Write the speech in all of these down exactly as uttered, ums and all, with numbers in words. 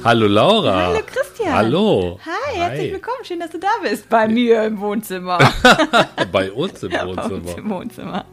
Hallo Laura. Hallo Christian. Hallo. Hi, herzlich willkommen. Schön, dass du da bist. Bei mir im Wohnzimmer. Bei uns im Ja, Wohnzimmer. bei uns im Wohnzimmer.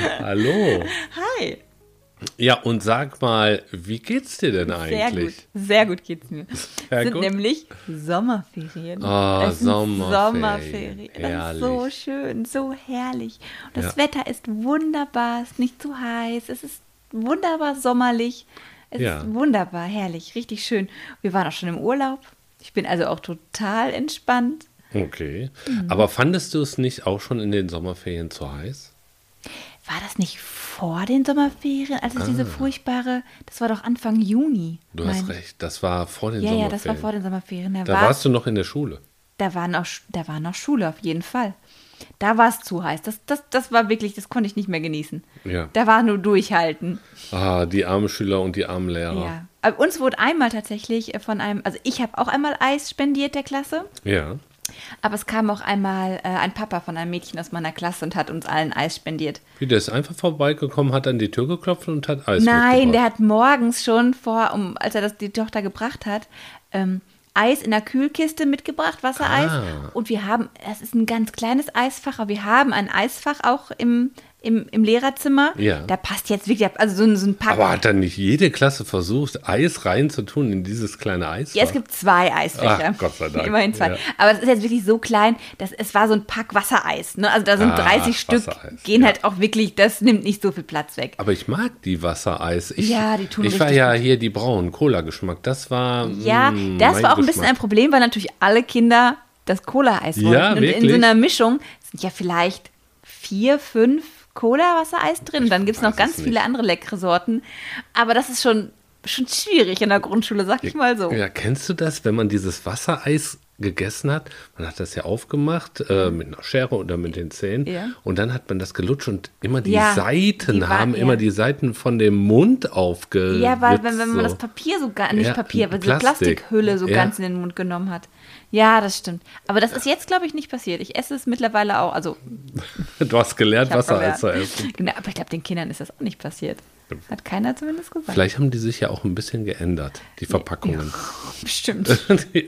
Hallo. Hi. Ja, und sag mal, wie geht's dir denn eigentlich? Sehr gut. Sehr gut geht's mir. Sehr Es sind gut. nämlich Sommerferien. Ah, Es sind Sommerferien. Sommerferien. Das Herrlich. ist so schön, so herrlich. Und das Ja. Wetter ist wunderbar, es ist nicht zu heiß, es ist wunderbar sommerlich. Es Ja. ist wunderbar, herrlich, richtig schön. Wir waren auch schon im Urlaub. Ich bin also auch total entspannt. Okay. Mhm. Aber fandest du es nicht auch schon in den Sommerferien zu heiß? War das nicht vor den Sommerferien? Also diese furchtbare, das war doch Anfang Juni. Du hast mein- recht, das war vor den Ja, Sommerferien. ja, das war vor den Sommerferien. Da, Da war, warst du noch in der Schule. da, war noch, da war noch Schule, auf jeden Fall. Da war es zu heiß. Das, das, das war wirklich, das konnte ich nicht mehr genießen. Ja. Da war nur durchhalten. Ah, die armen Schüler und die armen Lehrer. Ja. Aber uns wurde einmal tatsächlich von einem, also ich habe auch einmal Eis spendiert der Klasse, Ja. aber es kam auch einmal äh, ein Papa von einem Mädchen aus meiner Klasse und hat uns allen Eis spendiert. Wie, der ist einfach vorbeigekommen, hat an die Tür geklopft und hat Eis Nein, der mitgebracht. hat morgens schon vor, um, als er das die Tochter gebracht hat, ähm, Eis in der Kühlkiste mitgebracht, Wassereis. Ah. Und wir haben, das ist ein ganz kleines Eisfach, aber wir haben ein Eisfach auch im, im, im Lehrerzimmer. Ja. Da passt jetzt wirklich, also so ein, so ein Pack. Aber hat dann nicht jede Klasse versucht, Eis reinzutun in dieses kleine Eisfach? Ja, es gibt zwei Eisfächer. Ach, Gott sei Dank. Immerhin zwei. Ja. Aber es ist jetzt wirklich so klein, dass es war so ein Pack Wassereis. Ne? Also da sind Ach, dreißig Stück, Wassereis, gehen ja. halt auch wirklich, das nimmt nicht so viel Platz weg. Aber ich mag die Wassereis. Ich, Ja, die tun Ich war richtig ja gut. hier die braunen Cola-Geschmack. Das war. Ja, mm, das mein war auch ein Geschmack. bisschen ein Problem, weil natürlich alle Kinder das Cola-Eis wollten. Ja, und in wirklich? so einer Mischung sind ja vielleicht vier, fünf Cola-Wassereis drin. Und dann gibt es noch weiß ganz es viele nicht. andere leckere Sorten. Aber das ist schon, schon schwierig in der Grundschule, sag ich mal so. Ja, kennst du das, wenn man dieses Wassereis gegessen hat? Man hat das ja aufgemacht äh, mit einer Schere oder mit den Zähnen. Ja. Und dann hat man das gelutscht und immer die Ja, Seiten die war- haben ja. immer die Seiten von dem Mund aufgeritzt. Ja, weil wenn, wenn man so. das Papier so gar, nicht Ja, Papier, aber so Plastik. Plastikhülle so Ja. ganz in den Mund genommen hat. Ja, das stimmt. Aber das ist jetzt, glaube ich, nicht passiert. Ich esse es mittlerweile auch. Also, Du hast gelernt, ich hab Wassereis zu gelernt. essen. Genau, aber ich glaube, den Kindern ist das auch nicht passiert. Hat keiner zumindest gesagt. Vielleicht haben die sich ja auch ein bisschen geändert, die Verpackungen. Bestimmt. Die-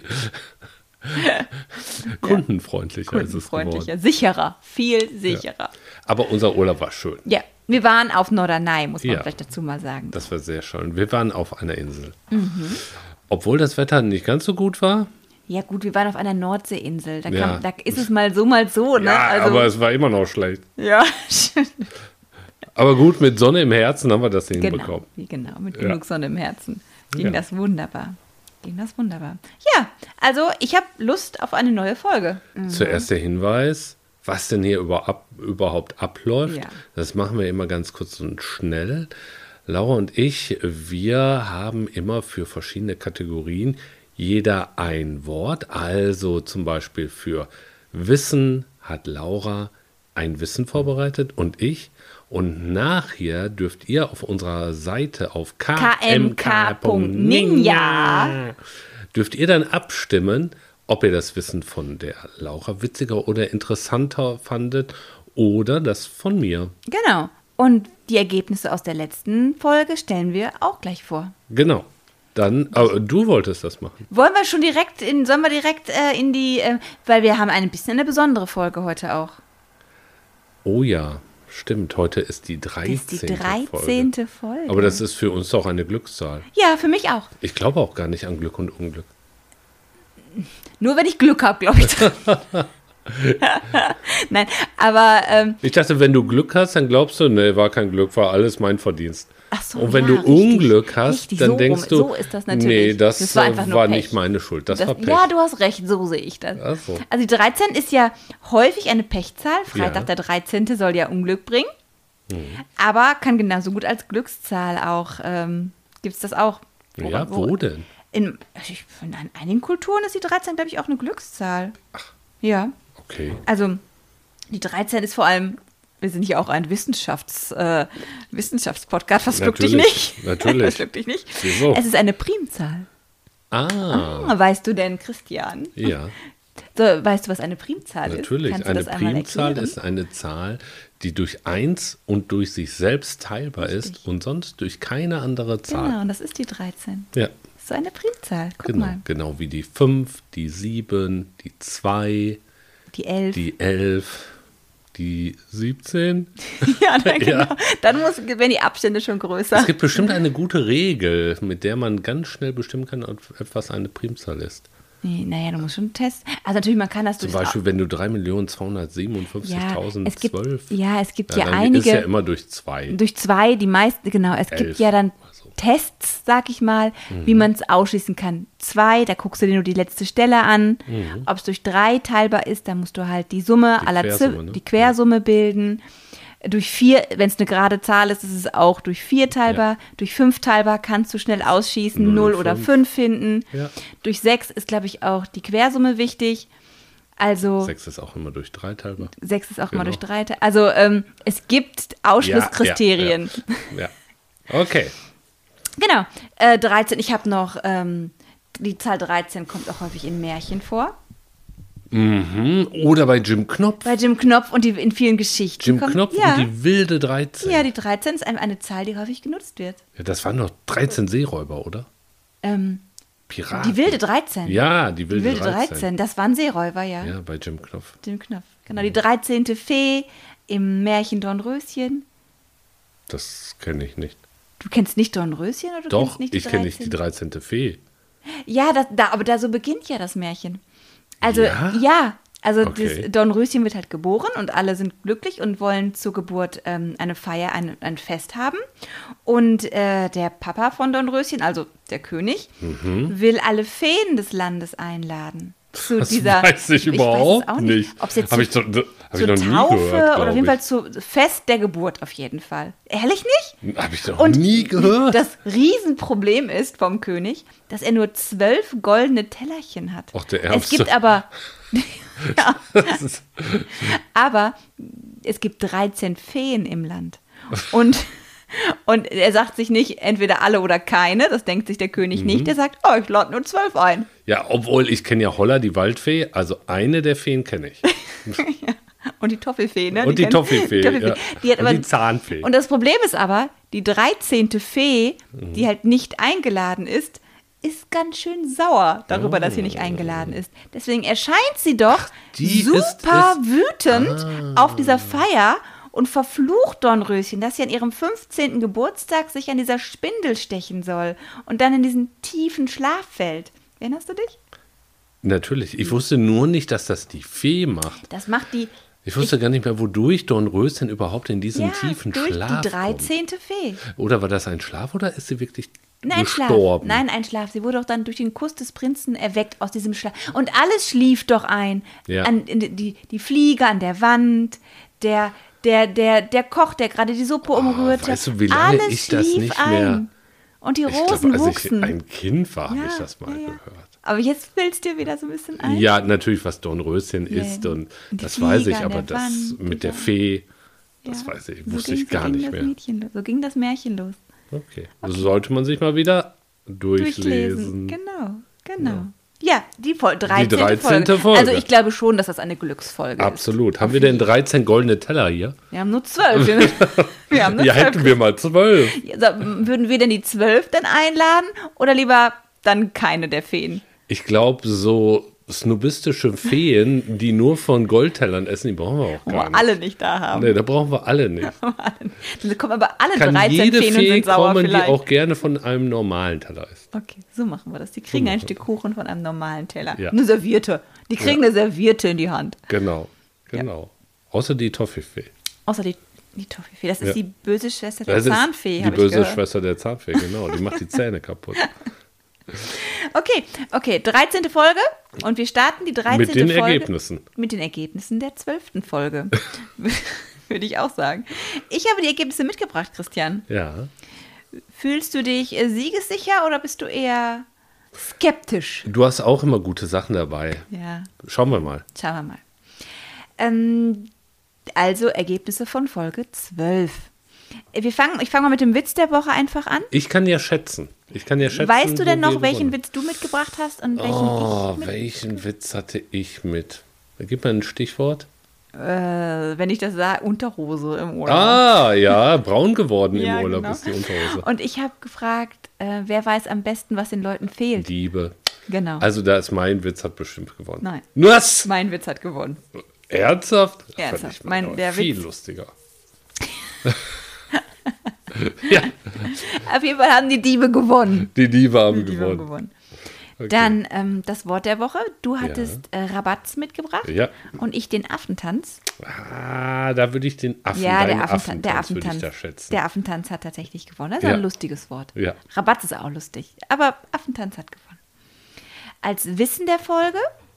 Kundenfreundlicher ist es geworden. Kundenfreundlicher, sicherer, viel sicherer. Aber unser Urlaub war schön. Ja. Wir waren auf Norderney, muss man Ja. vielleicht dazu mal sagen. Das war sehr schön. Wir waren auf einer Insel. Mhm. Obwohl das Wetter nicht ganz so gut war. Ja gut, wir waren auf einer Nordseeinsel. Da, Ja. kann, da ist es mal so, mal so. Ne? Ja, also, aber es war immer noch schlecht. ja, Aber gut, mit Sonne im Herzen haben wir das genau, hinbekommen. wie genau, mit Ja. genug Sonne im Herzen. Ging Ja. das wunderbar. Ging das wunderbar. Ja, also ich habe Lust auf eine neue Folge. Zuerst der Hinweis, was denn hier über, ab, überhaupt abläuft. Ja. Das machen wir immer ganz kurz und schnell. Laura und ich, wir haben immer für verschiedene Kategorien jeder ein Wort. Also zum Beispiel für Wissen hat Laura ein Wissen vorbereitet und ich. Und nachher dürft ihr auf unserer Seite auf K M K Punkt Ninja dürft ihr dann abstimmen, ob ihr das Wissen von der Laura witziger oder interessanter fandet oder das von mir. Genau. Und die Ergebnisse aus der letzten Folge stellen wir auch gleich vor. Genau. Dann, aber du wolltest das machen. Wollen wir schon direkt in, sollen wir direkt äh, in die, äh, weil wir haben ein bisschen eine besondere Folge heute auch. Oh ja, stimmt. Heute ist die Das dreizehnte ist die dreizehnte Folge. Folge. Aber das ist für uns doch eine Glückszahl. Ja, für mich auch. Ich glaube auch gar nicht an Glück und Unglück. Nur wenn ich Glück habe, glaube ich. Nein, aber ähm, Ich dachte, wenn du Glück hast, dann glaubst du, nee, war kein Glück, war alles mein Verdienst. ach so, Und wenn ja, du richtig, Unglück hast, richtig, dann so denkst rum, du, so ist das natürlich. nee, das, Das war einfach nur war Pech. nicht meine Schuld, das, das, war Pech. ja, du hast recht, so sehe ich das. Ach so. Also die dreizehn ist ja häufig eine Pechzahl. Freitag Ja. der dreizehnte soll ja Unglück bringen. Aber kann genauso gut als Glückszahl auch, ähm, gibt es das auch. Ja, wo denn? In, ich, in einigen Kulturen ist die dreizehn, glaube ich, auch eine Glückszahl. Ja. Okay. Also die dreizehn ist vor allem, wir sind ja auch ein Wissenschafts, äh, Wissenschaftspodcast, das juckt dich Natürlich, nicht. natürlich. Das juckt dich nicht. Wieso? Es ist eine Primzahl. Ah, Ah, weißt du denn, Christian? ja, So, weißt du, was eine Primzahl natürlich. ist? Kannst du Eine das einmal Primzahl erklären? ist eine Zahl, die durch eins und durch sich selbst teilbar Richtig. ist und sonst durch keine andere Zahl. Genau, und das ist die dreizehn. Ja, ist so eine Primzahl. Guck Genau, mal. genau wie die fünf, die sieben, die zwei, Die elf. die elf, die siebzehn. ja, dann, genau. Ja. Dann muss, werden die Abstände schon größer. Es gibt bestimmt eine gute Regel, mit der man ganz schnell bestimmen kann, ob etwas eine Primzahl ist. Nee, naja, du musst schon testen. Also natürlich, man kann das Zum durch Beispiel, wenn du drei Millionen zweihundertsiebenundfünfzigtausendzwölf. Ja, es gibt ja dann einige. ist ja immer durch zwei. Durch zwei, die meisten, genau. Es gibt Elf ja dann oder so. Tests, sag ich mal, Mhm. wie man es ausschließen kann. Zwei, da guckst du dir nur die letzte Stelle an. Mhm. Ob es durch drei teilbar ist, dann musst du halt die Summe Die aller Quersumme, Zim- ne? die Quersumme bilden. Durch vier, wenn es eine gerade Zahl ist, ist es auch durch vier teilbar. Durch fünf teilbar kannst du schnell ausschießen, Null null und oder fünf. fünf finden. Ja. Durch sechs ist, glaube ich, auch die Quersumme wichtig. Also Sechs ist auch immer durch drei teilbar. sechs ist auch Genau. mal durch drei. te- Also ähm, es gibt Ausschlusskriterien. Ja, ja, ja. Okay. Genau. Äh, dreizehn, ich habe noch, ähm, die Zahl dreizehn kommt auch häufig in Märchen vor. Mhm. Oder bei Jim Knopf. Bei Jim Knopf und die in vielen Geschichten. Jim kommt, Knopf ja. und die wilde dreizehn. Ja, die dreizehn ist ein- eine Zahl, die häufig genutzt wird. Ja, das waren doch dreizehn Seeräuber, oder? Ähm, Piraten. die wilde dreizehn. Ja, die wilde, die wilde dreizehn. dreizehn, das waren Seeräuber, ja. Ja, bei Jim Knopf. Jim Knopf. Genau, die dreizehnte Fee im Märchen Dornröschen. Das kenne ich nicht. Du kennst nicht Dornröschen oder du Doch, kennst nicht die ich kenne nicht die dreizehnte? dreizehnte Fee. Ja, das, da, aber da so beginnt ja das Märchen. Also, Ja? ja. Also Okay. das Dornröschen wird halt geboren und alle sind glücklich und wollen zur Geburt ähm, eine Feier, ein, ein Fest haben. Und äh, der Papa von Dornröschen, also der König, will alle Feen des Landes einladen. Zu Das dieser, weiß ich weiß überhaupt es auch nicht. Ob es jetzt Habe zu, ich, doch- hab ich zur noch nie Taufe gehört, oder auf jeden glaub Fall zu Fest der Geburt auf jeden Fall. Ehrlich nicht? ich. Habe ich doch Und nie gehört. Das Riesenproblem ist vom König, dass er nur zwölf goldene Tellerchen hat. Ach, der es Ärmste. gibt aber, ja, Das ist, aber es gibt dreizehn Feen im Land. Und, und er sagt sich nicht entweder alle oder keine, das denkt sich der König Mhm. nicht. Er sagt, oh, ich lade nur zwölf ein. ja, obwohl ich kenne ja Holla, die Waldfee. Also eine der Feen kenne ich. Und die Toffifee, ne? Und die kennt- Toffifee. die Toffifee. Ja. Die hat Und aber, die Zahnfee. Und das Problem ist aber, die dreizehnte Fee, Mhm. die halt nicht eingeladen ist, ist ganz schön sauer darüber, dass sie nicht eingeladen ist. Deswegen erscheint sie doch die super ist- ist- Ah. wütend auf dieser Feier und verflucht Dornröschen, dass sie an ihrem fünfzehnten Geburtstag sich an dieser Spindel stechen soll und dann in diesen tiefen Schlaf fällt. Erinnerst du dich? Natürlich. Ich wusste nur nicht, dass das die Fee macht. Das macht die Ich wusste gar nicht mehr, wodurch Dornröschen überhaupt in diesen ja, tiefen durch Schlaf die kommt. dreizehnte Fee. Oder war das ein Schlaf oder ist sie wirklich Nein, Schlaf. gestorben? Nein, ein Schlaf. Sie wurde doch dann durch den Kuss des Prinzen erweckt aus diesem Schlaf. Und alles schlief doch ein. Ja. An, in, die, die Fliege an der Wand, der, der, der, der Koch, der gerade die Suppe umrührte. Oh, weißt du, wie lange alles ich das schlief nicht ein. mehr- Und die Ich Rosen glaube, als wuchsen. ich ein Kind war, habe Ja, ich das mal ja, ja. gehört. Aber jetzt fällst dir wieder so ein bisschen ein. Ja, natürlich, was Dornröschen Ja, ist und und die das Fliege weiß ich, an aber der das Wand, mit der ja. Fee, das Ja. weiß ich, So wusste ging- ich gar so ging nicht das mehr. Mädchen los. So ging das Märchen los. Okay. Also sollte man sich mal wieder durchlesen. Genau, genau. Ja, die Fol- dreizehnte, dreizehnte Folge. Folge. Also ich glaube schon, dass das eine Glücksfolge Absolut. ist. Haben wir denn dreizehn goldene Teller hier? Wir haben nur zwölf. Wir, wir haben nur Ja, zwölf. hätten wir mal zwölf. Ja, so, würden wir denn die zwölf dann einladen oder lieber dann keine der Feen? Ich glaube, so snobistische Feen, die nur von Goldtellern essen, die brauchen wir auch Wo gar wir nicht. alle nicht da haben. Nee, da brauchen wir alle nicht. Dann kommen aber alle Kann dreizehn jede Feen und Fee sind sauer kommen, die vielleicht. auch gerne von einem normalen Teller isst. Okay, so machen wir das. Die kriegen machen ein wir Stück Kuchen von einem normalen Teller. Ja. Eine Serviette. Die kriegen Ja. eine Serviette in die Hand. Genau, genau. Außer die Toffifee. Außer die, die Toffifee. Das ist Ja. die böse Schwester der Das ist Zahnfee, die habe ich böse gehört. Schwester der Zahnfee, genau. Die macht die Zähne kaputt. Okay, okay, dreizehnte Folge und wir starten die dreizehnte Mit den Folge Ergebnissen. mit den Ergebnissen der zwölften Folge. Würde ich auch sagen. Ich habe die Ergebnisse mitgebracht, Christian. Ja. Fühlst du dich äh, siegessicher oder bist du eher skeptisch? Du hast auch immer gute Sachen dabei. Ja, Schauen wir mal. schauen wir mal. Ähm, also Ergebnisse von Folge zwölf. Wir fangen, ich fange mal mit dem Witz der Woche einfach an. Ich kann ja schätzen. Ich kann ja schätzen. Weißt du denn wo wir noch, welchen gewonnen. Witz du mitgebracht hast und welchen Oh, ich mit? welchen Witz hatte ich mit? Gib mir ein Stichwort. Äh, wenn ich das sage, Unterhose im Urlaub. Ah, ja, braun geworden Ja, im Urlaub genau. ist die Unterhose. Und ich habe gefragt, äh, wer weiß am besten, was den Leuten fehlt. Liebe. Genau. Also da ist mein Witz, hat bestimmt gewonnen. Nein. Was? Mein Witz hat gewonnen. Ernsthaft? Ernsthaft. Fand ich Mein- mal der viel Witz- lustiger. Ja, Auf jeden Fall haben die Diebe gewonnen. die Liebe haben Die Diebe haben gewonnen. gewonnen. Okay. Dann ähm, das Wort der Woche. Du hattest äh, Rabatz mitgebracht Ja. und ich den Affentanz. Ah, da würde ich den Affen, Ja, der deinen Affentanz, der Affentanz würde ich Affentanz. da schätzen. Der Affentanz hat tatsächlich gewonnen. Das ist Ja. ein lustiges Wort. Ja. Rabatz ist auch lustig, aber Affentanz hat gewonnen. Als Wissen der Folge,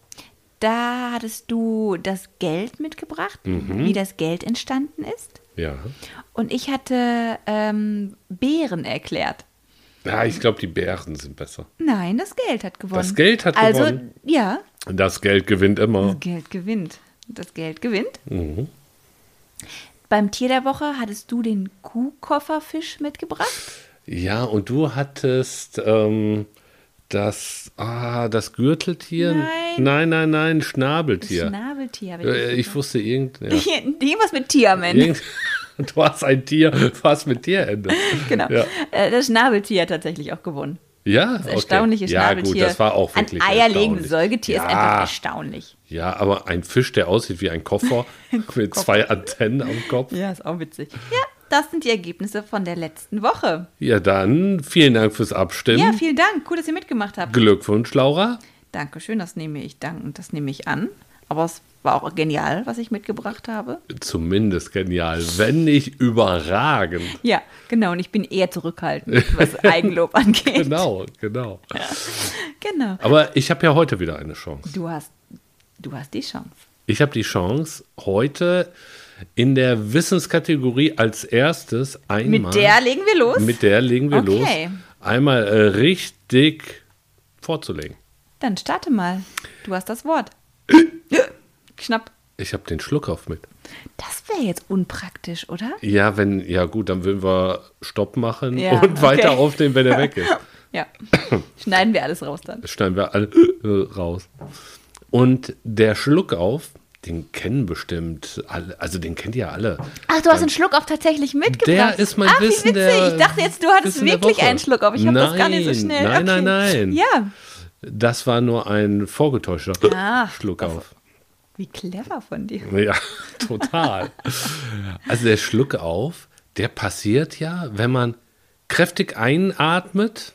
da hattest du das Geld mitgebracht, Mhm. wie das Geld entstanden ist. Ja. Und ich hatte ähm, Bären erklärt. Ja, ich glaube, die Bären sind besser. Nein, das Geld hat gewonnen. Das Geld hat also, gewonnen? ja, Das Geld gewinnt immer. das Geld gewinnt. Das Geld gewinnt. Mhm. Beim Tier der Woche hattest du den Kuhkofferfisch mitgebracht. Ja, und du hattest ähm, das, ah, das Gürteltier. Nein. Nein, nein, nein, Das Schnabeltier. Schnabeltier habe Äh, ich. ich wusste irgend, ja. Irgendwas mit Tier am Ende. irgend Du hast ein Tier, was mit dir endet. Genau. Ja, Äh, Das Schnabeltier hat tatsächlich auch gewonnen. ja Das erstaunliche okay. Ja, Schnabeltier. gut, das war auch wirklich Ein eierlegendes erstaunlich. Säugetier ja, ist einfach erstaunlich. Ja, aber ein Fisch, der aussieht wie ein Koffer mit zwei Antennen am Kopf. Ja, ist auch witzig. Ja, das sind die Ergebnisse von der letzten Woche. Ja, dann vielen Dank fürs Abstimmen. Ja, vielen Dank. Cool, dass ihr mitgemacht habt. Glückwunsch, Laura. Dankeschön, das nehme ich danken, das nehme ich an. Aber es war auch genial, was ich mitgebracht habe. Zumindest genial, wenn nicht überragend. Ja, genau. Und ich bin eher zurückhaltend, was Eigenlob angeht. Genau, genau. Genau. Aber ich habe ja heute wieder eine Chance. Du hast, du hast die Chance. Ich habe die Chance, heute in der Wissenskategorie als erstes einmal... Mit der legen wir los. Mit der legen wir Okay. los. Einmal äh, richtig vorzulegen. Dann starte mal. Du hast das Wort. Knapp. Ich habe den Schluckauf mit. Das wäre jetzt unpraktisch, oder? Ja, wenn, ja gut, dann würden wir Stopp machen Ja, und weiter okay. aufnehmen, wenn er weg ist. Ja. Schneiden wir alles raus dann. Das schneiden wir alle äh, raus. Und der Schluckauf, den kennen bestimmt alle, also den kennt ihr alle. Ach, du hast einen Schluck auf tatsächlich mitgebracht. Der ist mein Ach, wie Wissen witzig. der- Ich dachte jetzt, du hattest Wissen der wirklich Woche. einen Schluck auf. Ich habe das gar nicht so Nein, schnell. nein, okay. nein, nein. Ja, Das war nur ein vorgetäuschter Ah, Schluckauf. wie clever von dir. Ja, total. Also der Schluckauf, der passiert ja, wenn man kräftig einatmet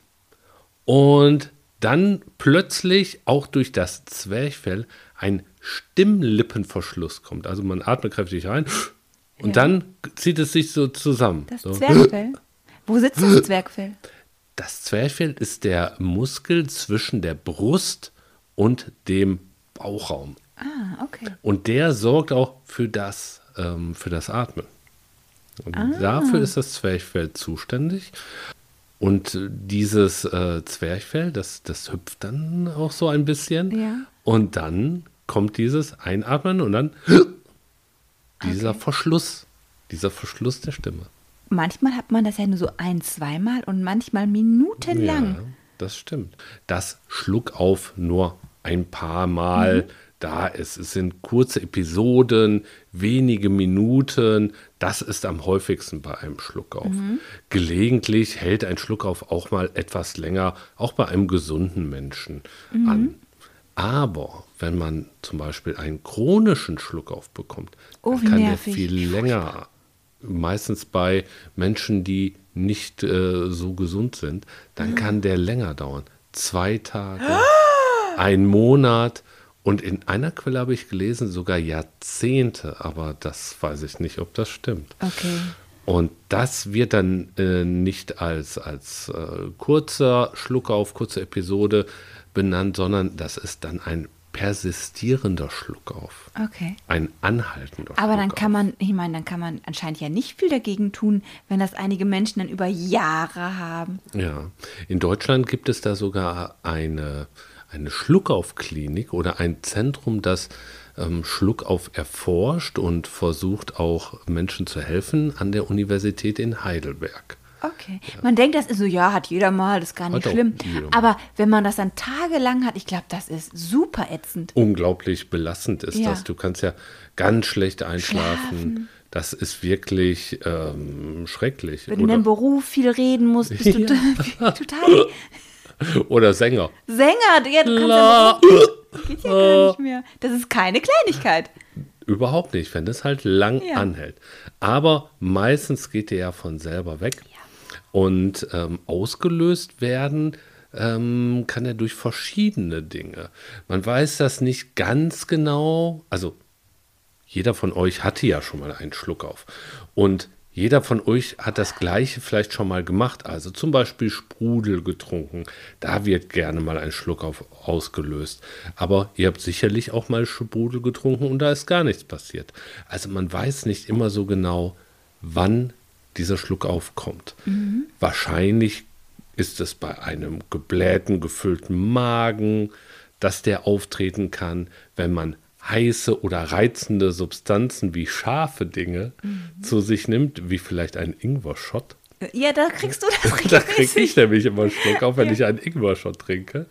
und dann plötzlich auch durch das Zwerchfell ein Stimmlippenverschluss kommt. Also man atmet kräftig rein und Ja. dann zieht es sich so zusammen. Das so. Zwergfell. Wo sitzt das Zwergfell? Das Zwerchfell ist der Muskel zwischen der Brust und dem Bauchraum. Ah, okay. Und der sorgt auch für das, ähm, für das Atmen. Und Ah. dafür ist das Zwerchfell zuständig. Und äh, dieses äh, Zwerchfell, das, das hüpft dann auch so ein bisschen. Ja. Und dann kommt dieses Einatmen und dann dieser Verschluss, dieser Verschluss der Stimme. Manchmal hat man das ja nur so ein-, zweimal und manchmal minutenlang. Ja, das stimmt. Das Schluckauf nur ein paar Mal. Mhm. Da ist, es sind kurze Episoden, wenige Minuten. Das ist am häufigsten bei einem Schluckauf. Mhm. Gelegentlich hält ein Schluckauf auch mal etwas länger, auch bei einem gesunden Menschen Mhm. an. Aber wenn man zum Beispiel einen chronischen Schluckauf bekommt, Oh, dann wie kann nervig. der viel länger, meistens bei Menschen, die nicht äh, so gesund sind, dann kann der länger dauern. Zwei Tage, ein Monat und in einer Quelle habe ich gelesen, sogar Jahrzehnte, aber das weiß ich nicht, ob das stimmt. Okay. Und das wird dann äh, nicht als, als äh, kurzer Schluckauf, kurze Episode benannt, sondern das ist dann ein persistierender Schluckauf. Okay. Ein anhaltender Aber dann Schluckauf. kann man, ich meine, dann kann man anscheinend ja nicht viel dagegen tun, wenn das einige Menschen dann über Jahre haben. Ja, in Deutschland gibt es da sogar eine, eine Schluckaufklinik oder ein Zentrum, das ähm, Schluckauf erforscht und versucht auch Menschen zu helfen an der Universität in Heidelberg. Okay. Man denkt, das ist so, ja, hat jeder mal, das ist gar nicht Hat auch schlimm. jeder mal. Aber wenn man das dann tagelang hat, ich glaube, das ist super ätzend. Unglaublich belastend ist Ja. das. Du kannst ja ganz schlecht einschlafen. Schlafen. Das ist wirklich ähm, schrecklich. Wenn du in deinem Oder, Beruf viel reden musst, bist du total oder Sänger. Sänger. Ja, du kannst La- ja, geht ja gar nicht mehr. Das ist keine Kleinigkeit. Überhaupt nicht, wenn das halt lang Ja. anhält. Aber meistens geht der ja von selber weg. Und ähm, ausgelöst werden ähm, kann er durch verschiedene Dinge. Man weiß das nicht ganz genau. Also jeder von euch hatte ja schon mal einen Schluck auf. Und jeder von euch hat das Gleiche vielleicht schon mal gemacht. Also zum Beispiel Sprudel getrunken. Da wird gerne mal ein Schluck auf ausgelöst. Aber ihr habt sicherlich auch mal Sprudel getrunken und da ist gar nichts passiert. Also man weiß nicht immer so genau, wann dieser Schluck aufkommt. Mhm. Wahrscheinlich ist es bei einem geblähten, gefüllten Magen, dass der auftreten kann, wenn man heiße oder reizende Substanzen wie scharfe Dinge mhm. zu sich nimmt, wie vielleicht ein Ingwer-Shot. Ja, da kriegst du das regelmäßig. Da kriege ich nämlich immer einen Schluck auf, wenn ja. ich einen Ingwer-Shot trinke.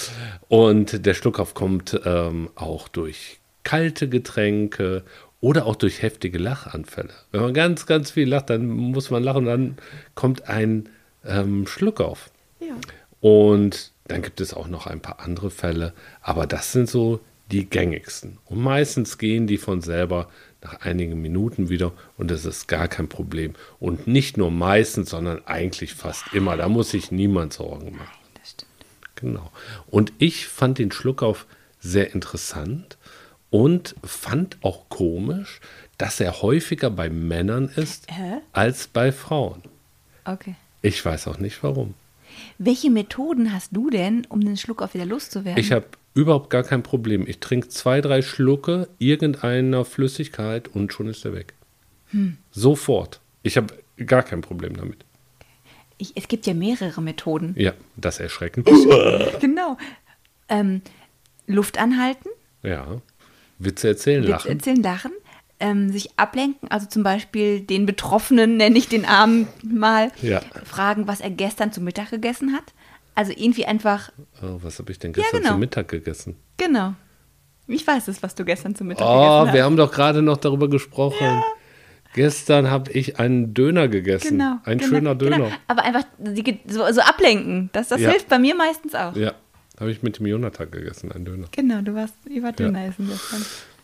Und der Schluckauf kommt ähm, auch durch kalte Getränke oder auch durch heftige Lachanfälle. Wenn man ganz, ganz viel lacht, dann muss man lachen und dann kommt ein ähm, Schluckauf. Ja. Und dann gibt es auch noch ein paar andere Fälle, aber das sind so die gängigsten. Und meistens gehen die von selber nach einigen Minuten wieder und das ist gar kein Problem. Und nicht nur meistens, sondern eigentlich fast immer. Da muss sich niemand Sorgen machen. Nein, das stimmt. Genau. Und ich fand den Schluckauf sehr interessant und fand auch komisch, dass er häufiger bei Männern ist Hä? als bei Frauen. Okay. Ich weiß auch nicht warum. Welche Methoden hast du denn, um den Schluckauf wieder loszuwerden? Ich habe überhaupt gar kein Problem. Ich trinke zwei, drei Schlucke irgendeiner Flüssigkeit und schon ist er weg. Hm. Sofort. Ich habe gar kein Problem damit. Ich, es gibt ja mehrere Methoden. Ja, das Erschrecken. Genau. Ähm, Luft anhalten. Ja. Witze erzählen, Witz lachen. erzählen, lachen. Ähm, sich ablenken, also zum Beispiel den Betroffenen, nenne ich den Armen mal, Ja. fragen, was er gestern zu Mittag gegessen hat. Also irgendwie einfach, Oh, was habe ich denn Ja, gestern genau. zu Mittag gegessen? genau. Ich weiß es, was du gestern zu Mittag Oh, gegessen hast. wir haben doch gerade noch darüber gesprochen. Gestern habe ich einen Döner gegessen. Genau. Ein genau, schöner Döner. Genau. Aber einfach die, so, so ablenken. Das, das Ja. hilft bei mir meistens auch. Ja, habe ich mit dem Jonathan gegessen, einen Döner. Genau, du warst über Döner essen gestern.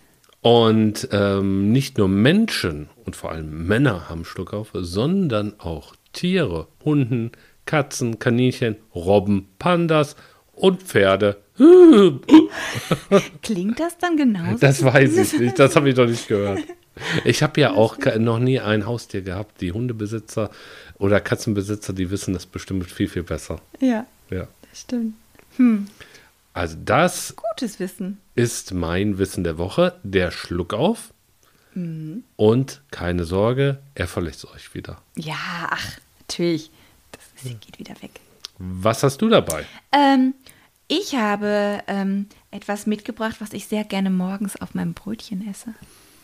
Und ähm, nicht nur Menschen und vor allem Männer haben Schluckauf, sondern auch Tiere, Hunden, Katzen, Kaninchen, Robben, Pandas und Pferde. Klingt das dann genauso? Das weiß ich nicht, das habe ich noch nicht gehört. Ich habe ja auch ke- noch nie ein Haustier gehabt. Die Hundebesitzer oder Katzenbesitzer, die wissen das bestimmt viel, viel besser. Ja, Ja. das stimmt. Also das Gutes Wissen. ist mein Wissen der Woche, der Schluckauf. Mhm. Und keine Sorge, er verlässt euch wieder. Ja, ach, natürlich. Das ist, geht wieder weg. Was hast du dabei? Ähm, ich habe ähm, etwas mitgebracht, was ich sehr gerne morgens auf meinem Brötchen esse.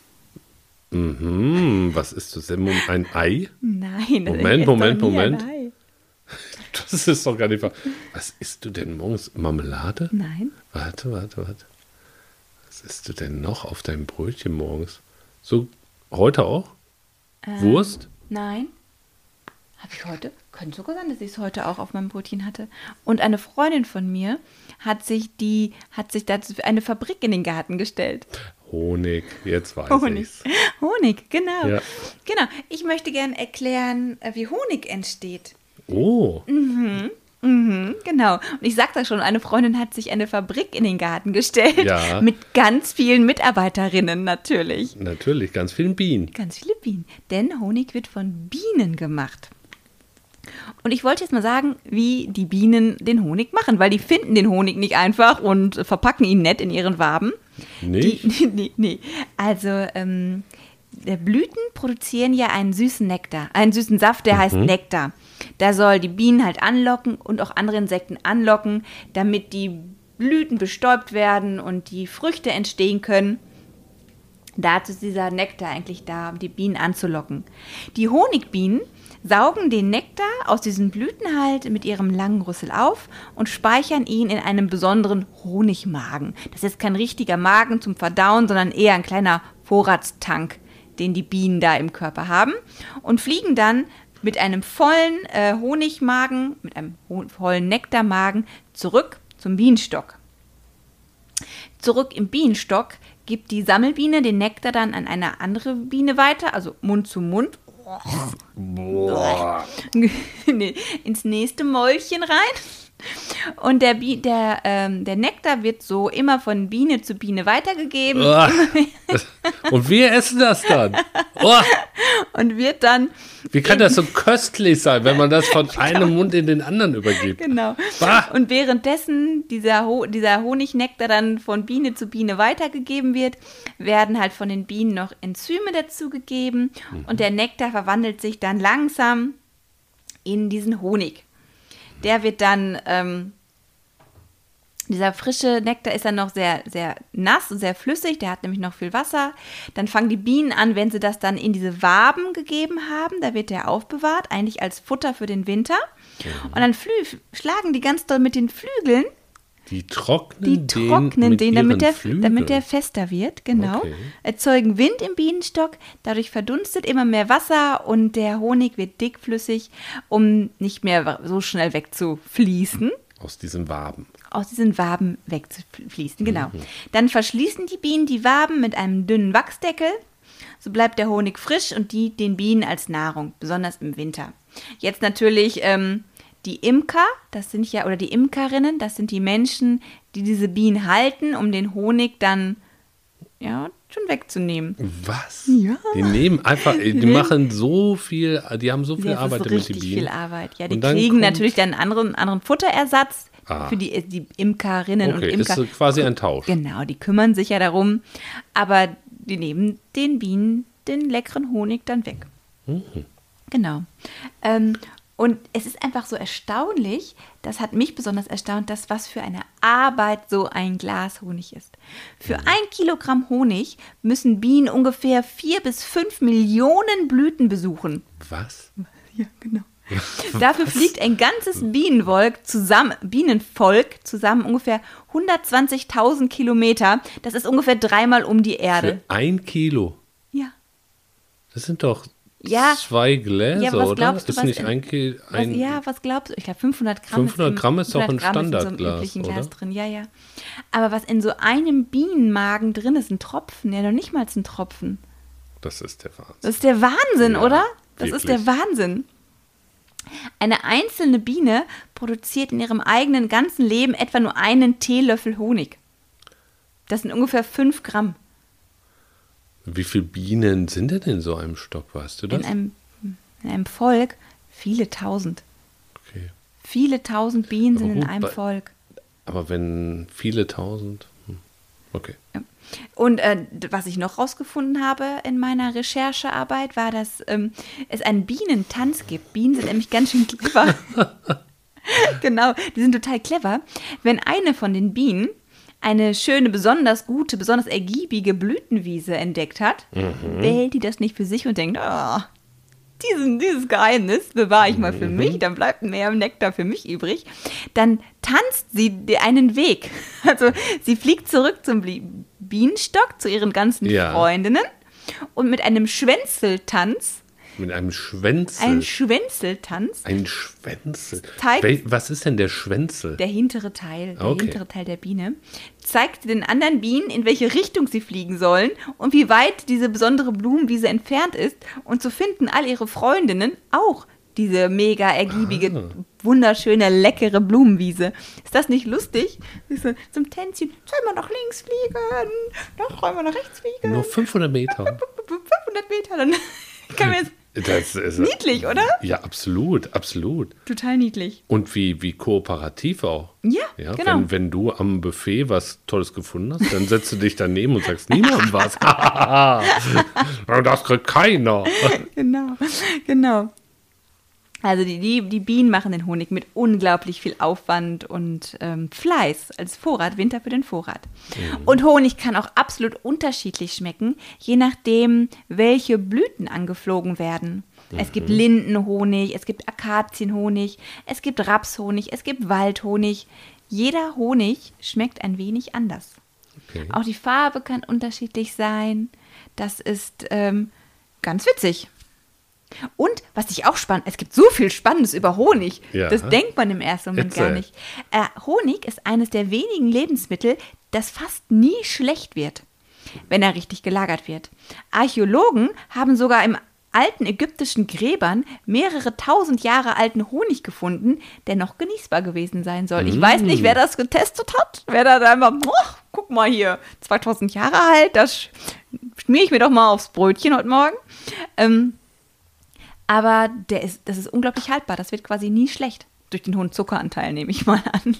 Mhm, was ist das denn? Ein Ei? Nein. Moment, ich esse Moment, doch nie ein Moment. Ei. Das ist doch gar nicht wahr. Was isst du denn morgens? Marmelade? Nein. Warte, warte, warte. Was isst du denn noch auf deinem Brötchen morgens? So, heute auch? Ähm, Wurst? Nein. Habe ich heute? Könnte sogar sein, dass ich es heute auch auf meinem Brötchen hatte. Und eine Freundin von mir hat sich die, hat sich dazu eine Fabrik in den Garten gestellt. Honig, jetzt weiß Honig. ich's. Honig, genau. Ja. Genau. Ich möchte gerne erklären, äh, wie Honig entsteht. Oh, Mhm, genau. Und ich sagte schon, eine Freundin hat sich eine Fabrik in den Garten gestellt. Ja. Mit ganz vielen Mitarbeiterinnen natürlich. natürlich, ganz vielen Bienen. Ganz viele Bienen. Denn Honig wird von Bienen gemacht. Und ich wollte jetzt mal sagen, wie die Bienen den Honig machen, weil die finden den Honig nicht einfach und verpacken ihn nett in ihren Waben. Nicht? Die, nee, nee. Also ähm, der Blüten produzieren ja einen süßen Nektar, einen süßen Saft, der heißt Nektar. Da soll die Bienen halt anlocken und auch andere Insekten anlocken, damit die Blüten bestäubt werden und die Früchte entstehen können. Dazu ist dieser Nektar eigentlich da, um die Bienen anzulocken. Die Honigbienen saugen den Nektar aus diesen Blüten halt mit ihrem langen Rüssel auf und speichern ihn in einem besonderen Honigmagen. Das ist kein richtiger Magen zum Verdauen, sondern eher ein kleiner Vorratstank, den die Bienen da im Körper haben, und fliegen dann mit einem vollen äh, Honigmagen, mit einem vollen Nektarmagen zurück zum Bienenstock. Zurück im Bienenstock gibt die Sammelbiene den Nektar dann an eine andere Biene weiter, also Mund zu Mund. Boah. Nee, ins nächste Mäulchen rein. Und der, Bi- der, ähm, der Nektar wird so immer von Biene zu Biene weitergegeben. Oh. Und wir essen das dann. Oh. Und wird dann... Wie kann das so köstlich sein, wenn man das von einem Mund in den anderen übergibt? Genau. Bah. Und währenddessen dieser, Ho- dieser Honignektar dann von Biene zu Biene weitergegeben wird, werden halt von den Bienen noch Enzyme dazugegeben. Mhm. Und der Nektar verwandelt sich dann langsam in diesen Honig. Der wird dann, ähm, dieser frische Nektar ist dann noch sehr, sehr nass und sehr flüssig, der hat nämlich noch viel Wasser. Dann fangen die Bienen an, wenn sie das dann in diese Waben gegeben haben, da wird der aufbewahrt, eigentlich als Futter für den Winter. Und dann flü- schlagen die ganz doll mit den Flügeln, Die trocknen die trocknen den, den, damit der, Flügeln. damit der fester wird, genau. Okay. Erzeugen Wind im Bienenstock, dadurch verdunstet immer mehr Wasser und der Honig wird dickflüssig, um nicht mehr so schnell wegzufließen. Aus diesen Waben. Aus diesen Waben wegzufließen, genau. Mhm. Dann verschließen die Bienen die Waben mit einem dünnen Wachsdeckel. So bleibt der Honig frisch und dient den Bienen als Nahrung, besonders im Winter. Jetzt natürlich ähm, die Imker, das sind ja, oder die Imkerinnen, das sind die Menschen, die diese Bienen halten, um den Honig dann, ja, schon wegzunehmen. Was? Ja. Die nehmen einfach, die machen so viel, die haben so viel Das Arbeit ist damit, die richtig Bienen. viel Arbeit. Ja, die Und dann kriegen kommt- natürlich dann einen anderen, anderen Futterersatz Ah. für die, die Imkerinnen Okay, und Imker. ist so quasi ein Tausch. Genau, die kümmern sich ja darum, aber die nehmen den Bienen den leckeren Honig dann weg. Mhm. Genau. Ähm, und es ist einfach so erstaunlich, das hat mich besonders erstaunt, dass was für eine Arbeit so ein Glas Honig ist. Für ein Kilogramm Honig müssen Bienen ungefähr vier bis fünf Millionen Blüten besuchen. Was? Ja, genau. Dafür fliegt ein ganzes Bienenvolk zusammen, Bienenvolk zusammen ungefähr hundertzwanzigtausend Kilometer. Das ist ungefähr dreimal um die Erde. Für ein Kilo. Ja. Das sind doch Ja. zwei Gläser, Ja, aber was oder? glaubst du, ist was nicht in- ein Kilo. Was, Ein, ja, was glaubst du? Ich glaube fünfhundert Gramm. fünfhundert Gramm ist doch ein fünfhundert Gramm ist in so einem Standardglas, üblichen Glas oder? drin. Ja, ja. Aber was in so einem Bienenmagen drin ist, ein Tropfen, ja, noch nicht mal ein Tropfen. Das ist der Wahnsinn. Das ist der Wahnsinn, Ja, oder? Das ist wirklich. der Wahnsinn. Eine einzelne Biene produziert in ihrem eigenen ganzen Leben etwa nur einen Teelöffel Honig. Das sind ungefähr fünf Gramm. Wie viele Bienen sind denn in so einem Stock, weißt du das? In einem, in einem Volk viele tausend. Okay. Viele tausend Bienen Aber sind in gut, einem bei- Volk. Aber wenn viele tausend. hm, Okay. Und äh, was ich noch rausgefunden habe in meiner Recherchearbeit, war, dass ähm, es einen Bienentanz gibt. Bienen sind nämlich ganz schön clever. Genau, die sind total clever. Wenn eine von den Bienen eine schöne, besonders gute, besonders ergiebige Blütenwiese entdeckt hat, Mhm. behält die das nicht für sich und denkt, oh, diesen, dieses Geheimnis bewahre ich mal für mich, dann bleibt mehr Nektar für mich übrig. Dann tanzt sie dir einen Weg. Also sie fliegt zurück zum Bli- Bienenstock, zu ihren ganzen Ja. Freundinnen und mit einem Schwänzeltanz, Mit einem Schwänzel. ein Schwänzeltanz, Ein Schwänzel. Zeigt- Wel was ist denn der Schwänzel? der hintere Teil, der Okay. hintere Teil der Biene, zeigt den anderen Bienen, in welche Richtung sie fliegen sollen und wie weit diese besondere Blumenwiese entfernt ist. Und so finden all ihre Freundinnen auch diese mega ergiebige, Ah. wunderschöne, leckere Blumenwiese. Ist das nicht lustig? So, zum Tänzchen, soll man nach links fliegen, doch, soll man nach rechts fliegen, Nur fünfhundert Meter. fünfhundert Meter, dann kann man jetzt, Das ist niedlich, oder? Ja, absolut, absolut. Total niedlich. Und wie, wie kooperativ auch. Ja, Ja, genau. wenn, wenn du am Buffet was Tolles gefunden hast, dann setzt du dich daneben und sagst niemandem was. Das kriegt keiner. Genau, genau. Also die, die, die Bienen machen den Honig mit unglaublich viel Aufwand und ähm, Fleiß als Vorrat, Winter für den Vorrat. Und Honig kann auch absolut unterschiedlich schmecken, je nachdem, welche Blüten angeflogen werden. Es gibt Lindenhonig, es gibt Akazienhonig, es gibt Rapshonig, es gibt Waldhonig. Jeder Honig schmeckt ein wenig anders. Okay. Auch die Farbe kann unterschiedlich sein. Das ist ähm, ganz witzig. Und, was ich auch spannend, es gibt so viel Spannendes über Honig. Ja. Das denkt man im ersten Moment Erzähl. gar nicht. Äh, Honig ist eines der wenigen Lebensmittel, das fast nie schlecht wird, wenn er richtig gelagert wird. Archäologen haben sogar im alten ägyptischen Gräbern mehrere tausend Jahre alten Honig gefunden, der noch genießbar gewesen sein soll. Ich weiß nicht, wer das getestet hat. Wer da einfach, oh, guck mal hier, zweitausend Jahre alt, das schmiere ich mir doch mal aufs Brötchen heute Morgen. Ähm, aber der ist, das ist unglaublich haltbar. Das wird quasi nie schlecht. Durch den hohen Zuckeranteil, nehme ich mal an.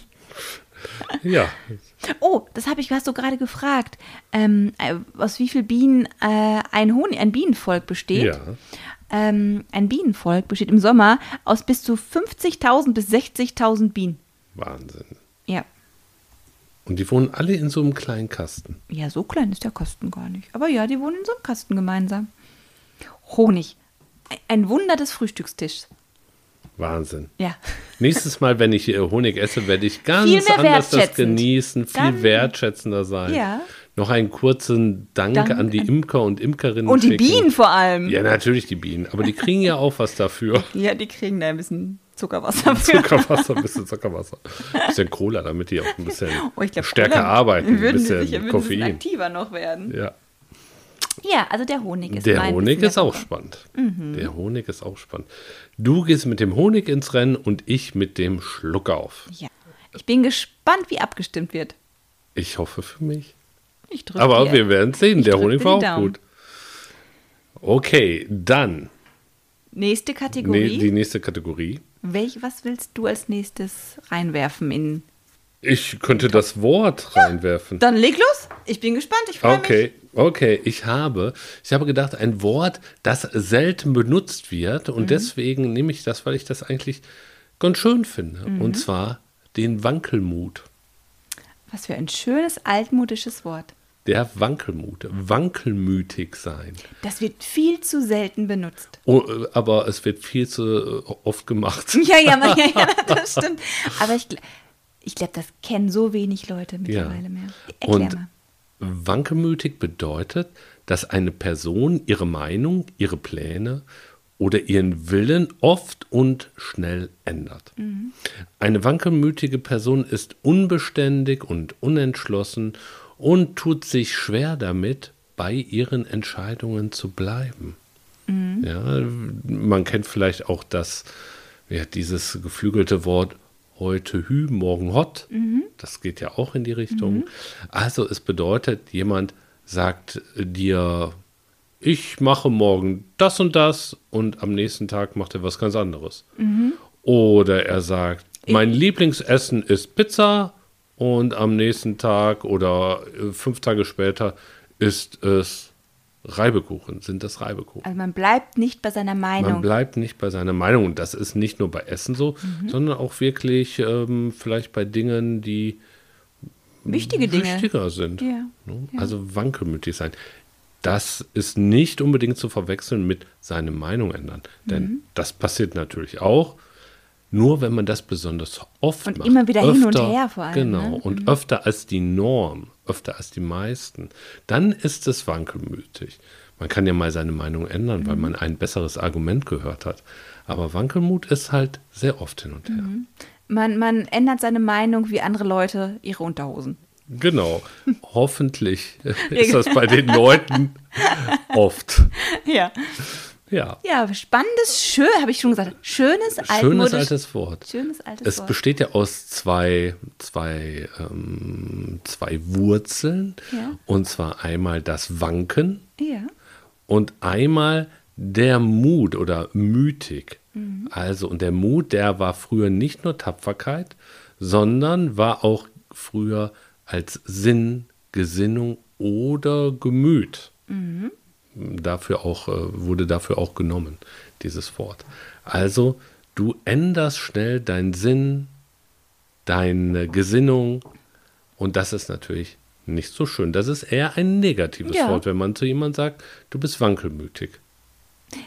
Ja. Oh, das habe ich, hast du gerade gefragt, ähm, aus wie vielen Bienen äh, ein, Honig, ein Bienenvolk besteht. Ja. Ähm, ein Bienenvolk besteht im Sommer aus bis zu fünfzigtausend bis sechzigtausend Bienen. Wahnsinn. Ja. Und die wohnen alle in so einem kleinen Kasten. Ja, so klein ist der Kasten gar nicht. Aber ja, die wohnen in so einem Kasten gemeinsam. Honig. Ein Wunder des Frühstückstischs. Wahnsinn. Ja. Nächstes Mal, wenn ich äh, Honig esse, werde ich ganz Viel mehr anders das wertschätzend. genießen, viel Ganz- wertschätzender sein. Ja. Noch einen kurzen Dank, Dank an die an- Imker und Imkerinnen Und die schicken. Bienen vor allem. Ja, natürlich die Bienen. Aber die kriegen ja auch was dafür. Ja, die kriegen da ein bisschen Zuckerwasser für. Zuckerwasser, ein bisschen Zuckerwasser. Ein bisschen Cola, damit die auch ein bisschen Oh, ich glaub, stärker Cola arbeiten. Ein Würden bisschen sie sich, würden sie Koffein. aktiver noch werden. Ja. Ja, also der Honig ist Der mein Honig bisschen ist auch der spannend. Mhm. Der Honig ist auch spannend. Du gehst mit dem Honig ins Rennen und ich mit dem Schluckauf. Ja. Ich bin gespannt, wie abgestimmt wird. Ich hoffe für mich. Ich drücke Aber dir. wir werden sehen. Ich Der drück Honig dir war die auch Daumen. gut. Okay, dann Nächste ne, Kategorie. die nächste Kategorie. Welch, was willst du als nächstes reinwerfen in? Ich könnte das Wort reinwerfen. Dann leg los. Ich bin gespannt. Ich freue Okay, okay. Ich habe, ich habe gedacht, ein Wort, das selten benutzt wird. Und Mhm. deswegen nehme ich das, weil ich das eigentlich ganz schön finde. Mhm. Und zwar den Wankelmut. mich. Was für ein schönes, altmodisches Wort. Der Wankelmut. Wankelmütig sein. Das wird viel zu selten benutzt. Oh, äh, aber es wird viel zu äh, oft gemacht. Ja, ja, ja, ja das stimmt. Aber ich, gl- ich glaube, das kennen so wenig Leute mittlerweile mehr. Erklär Und mal. wankelmütig bedeutet, dass eine Person ihre Meinung, ihre Pläne oder ihren Willen oft und schnell ändert. Eine wankelmütige Person ist unbeständig und unentschlossen und tut sich schwer damit, bei ihren Entscheidungen zu bleiben. Ja, man kennt vielleicht auch das, ja, dieses geflügelte Wort heute Hü, morgen Hot. Das geht ja auch in die Richtung. Also es bedeutet, jemand sagt dir, ich mache morgen das und das und am nächsten Tag macht er was ganz anderes. Oder er sagt, mein Lieblingsessen ist Pizza und am nächsten Tag oder äh, fünf Tage später ist es Reibekuchen, sind das Reibekuchen. Also man bleibt nicht bei seiner Meinung. Man bleibt nicht bei seiner Meinung. Und das ist nicht nur bei Essen so, sondern auch wirklich ähm, vielleicht bei Dingen, die Wichtige Dinge. wichtiger sind. Ja, Ne? ja. Also wankelmütig sein. Das ist nicht unbedingt zu verwechseln mit seine Meinung ändern. Denn Mhm. das passiert natürlich auch, nur wenn man das besonders oft Und macht. immer wieder hin und her vor allem, Genau, ne? und öfter als die Norm, öfter als die meisten. Dann ist es wankelmütig. Man kann ja mal seine Meinung ändern, Mhm. weil man ein besseres Argument gehört hat. Aber Wankelmut ist halt sehr oft hin und her. Man, man ändert seine Meinung wie andere Leute ihre Unterhosen. Genau. Hoffentlich ist das bei den Leuten oft. Ja. Ja. Ja, spannendes, schön, habe ich schon gesagt. Schönes, Schönes altmodisch. altes Wort. Schönes altes Es Wort. besteht ja aus zwei, zwei, ähm, zwei Wurzeln. Ja. Und zwar einmal das Wanken Ja. und einmal der Mut oder mütig. Also, und der Mut, der war früher nicht nur Tapferkeit, sondern war auch früher als Sinn, Gesinnung oder Gemüt. Dafür auch, äh, wurde dafür auch genommen, dieses Wort. Also, du änderst schnell deinen Sinn, deine Gesinnung und das ist natürlich nicht so schön. Das ist eher ein negatives Ja. Wort, wenn man zu jemandem sagt, du bist wankelmütig.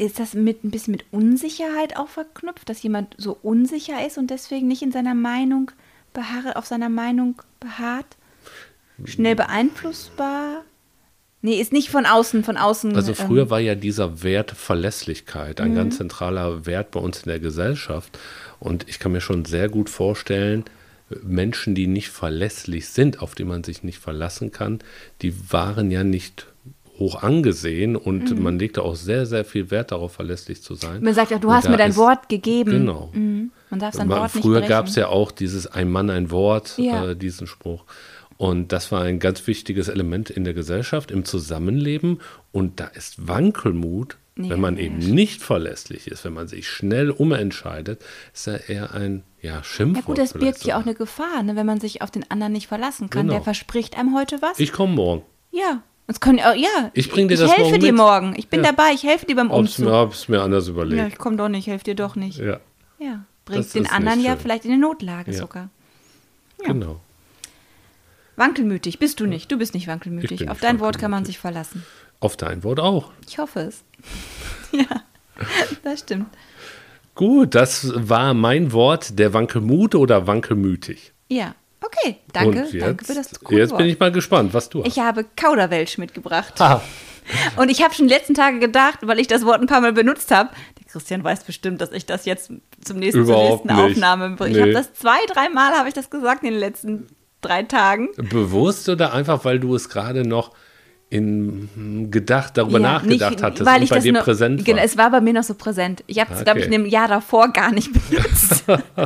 ist das mit ein bisschen mit Unsicherheit auch verknüpft, dass jemand so unsicher ist und deswegen nicht in seiner Meinung beharrt, auf seiner Meinung beharrt? Schnell beeinflussbar? Nee, ist nicht von außen, von außen. Also früher ähm, war ja dieser Wert Verlässlichkeit ein Mhm. ganz zentraler Wert bei uns in der Gesellschaft. Und ich kann mir schon sehr gut vorstellen, Menschen, die nicht verlässlich sind, auf die man sich nicht verlassen kann, die waren ja nicht hoch angesehen und man legte auch sehr, sehr viel Wert darauf, verlässlich zu sein. Man sagt ja, du Und hast da mir dein ist- Wort gegeben. Genau. Mhm. Man darf sein Ma- Wort nicht Früher brechen. gab es ja auch dieses Ein Mann, ein Wort, Ja. äh, diesen Spruch. Und das war ein ganz wichtiges Element in der Gesellschaft, im Zusammenleben. Und da ist Wankelmut, Ja, wenn man ja, eben stimmt. nicht verlässlich ist, wenn man sich schnell umentscheidet, ist ja eher ein ja, Schimpfwort. Ja gut, das vielleicht birgt ja auch sogar. eine Gefahr, ne, wenn man sich auf den anderen nicht verlassen kann. Genau. Der verspricht einem heute was. Ich komme morgen. ja. Es können, auch- ja. Ich bring dir ich das helfe morgen dir mit. morgen. Ich bin Ja. dabei. Ich helfe dir beim Hab's Umzug. mir, hab's mir anders Ja, überlegt. ich komme doch nicht. Ich helfe dir doch nicht. Ja, Ja. Bringt Das den ist anderen nicht ja schön. vielleicht in eine Notlage Ja. sogar. Ja. genau. Wankelmütig bist du nicht. Du bist nicht wankelmütig. Ich bin Auf nicht dein Wort kann man wankelmütig. sich verlassen. Auf dein Wort auch. Ich hoffe es. ja, das stimmt. Gut, das war mein Wort, der Wankelmut oder Wankelmütig. Ja, okay. Danke, Und jetzt, danke für das coole jetzt Wort. bin ich mal gespannt, was du hast. Ich habe Kauderwelsch mitgebracht. Ha, Und ich habe schon die letzten Tage gedacht, weil ich das Wort ein paar Mal benutzt habe, der Christian weiß bestimmt, dass ich das jetzt zum nächsten, zur Überhaupt nächsten nicht. Aufnahme bringe. Ich Nee. habe das zwei, drei Mal habe ich das gesagt in den letzten drei Tagen. bewusst oder einfach, weil du es gerade noch in gedacht, darüber Ja, nachgedacht nicht, hattest weil und ich bei das dir noch, präsent genau, war? es war bei mir noch so präsent. Ich habe es, Okay. glaube ich, in dem Jahr davor gar nicht benutzt.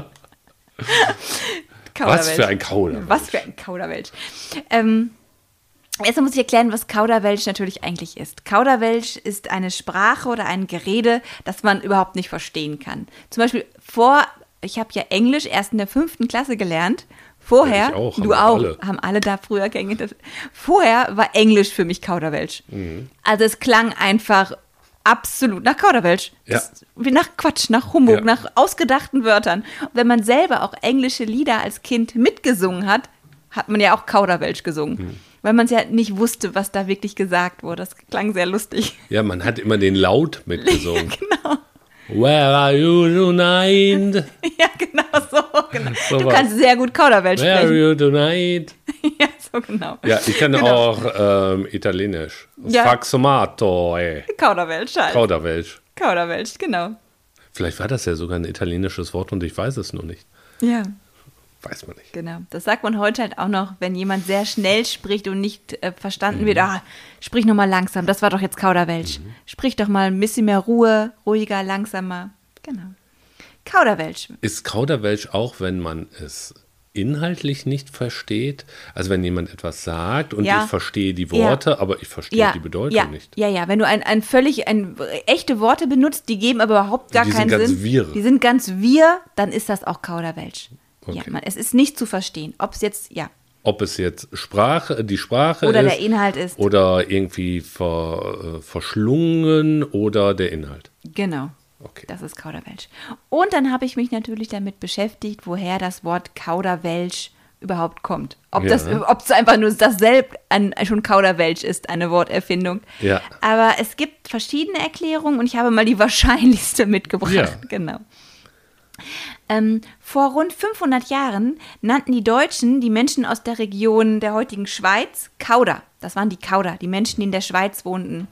Was für ein Kauderwelsch. Was für ein Kauderwelsch. Ähm, erstmal muss ich erklären, was Kauderwelsch natürlich eigentlich ist. Kauderwelsch ist eine Sprache oder ein Gerede, das man überhaupt nicht verstehen kann. Zum Beispiel vor, ich habe ja Englisch erst in der fünften Klasse gelernt. Vorher, Ja, ich auch, haben du wir auch, alle. haben alle da früher kennengelernt. Vorher war Englisch für mich Kauderwelsch. Mhm. Also es klang einfach absolut nach Kauderwelsch. Ja. Das- Wie nach Quatsch, nach Humbug, Ja. nach ausgedachten Wörtern. Und wenn man selber auch englische Lieder als Kind mitgesungen hat, hat man ja auch Kauderwelsch gesungen. Mhm. Weil man es ja nicht wusste, was da wirklich gesagt wurde. Das klang sehr lustig. Ja, man hat immer den Laut mitgesungen. Genau. Where are you tonight? Ja, genau so. Genau. So du was. kannst sehr gut Kauderwelsch Where are sprechen. you tonight? Ja, so genau. Ja, ich kann Genau. auch ähm, Italienisch. Ja. Faxomato, ey. Kauderwelsch halt. Kauderwelsch. Kauderwelsch, genau. Vielleicht war das ja sogar ein italienisches Wort und ich weiß es nur nicht. Ja, Weiß man nicht. genau. Das sagt man heute halt auch noch, wenn jemand sehr schnell spricht und nicht äh, verstanden Mhm. wird. Ah, sprich noch mal langsam. Das war doch jetzt Kauderwelsch. Sprich doch mal ein bisschen mehr Ruhe, ruhiger, langsamer. Genau. Kauderwelsch. Ist Kauderwelsch auch, wenn man es inhaltlich nicht versteht? Also wenn jemand etwas sagt und Ja. ich verstehe die Worte, aber ich verstehe Ja, die Bedeutung ja, nicht. ja, ja. Wenn du ein, ein völlig ein, echte Worte benutzt, die geben aber überhaupt gar Die sind keinen ganz Sinn. wirr. Die sind ganz wir, dann ist das auch Kauderwelsch. Ja, Okay. man, es ist nicht zu verstehen, ob es jetzt, ja, Ob es jetzt Sprache, die Sprache oder ist der Inhalt ist. oder irgendwie ver, äh, verschlungen oder der Inhalt. Genau. Okay. Das ist Kauderwelsch. Und dann habe ich mich natürlich damit beschäftigt, woher das Wort Kauderwelsch überhaupt kommt. Ob Ja. das, ob es einfach nur das selbst ein, schon Kauderwelsch ist, eine Worterfindung. Ja. Aber es gibt verschiedene Erklärungen und ich habe mal die wahrscheinlichste mitgebracht. Ja. Genau. Ähm, vor rund fünfhundert Jahren nannten die Deutschen die Menschen aus der Region der heutigen Schweiz Kauder. Das waren die Kauder. Die Menschen, die in der Schweiz wohnten,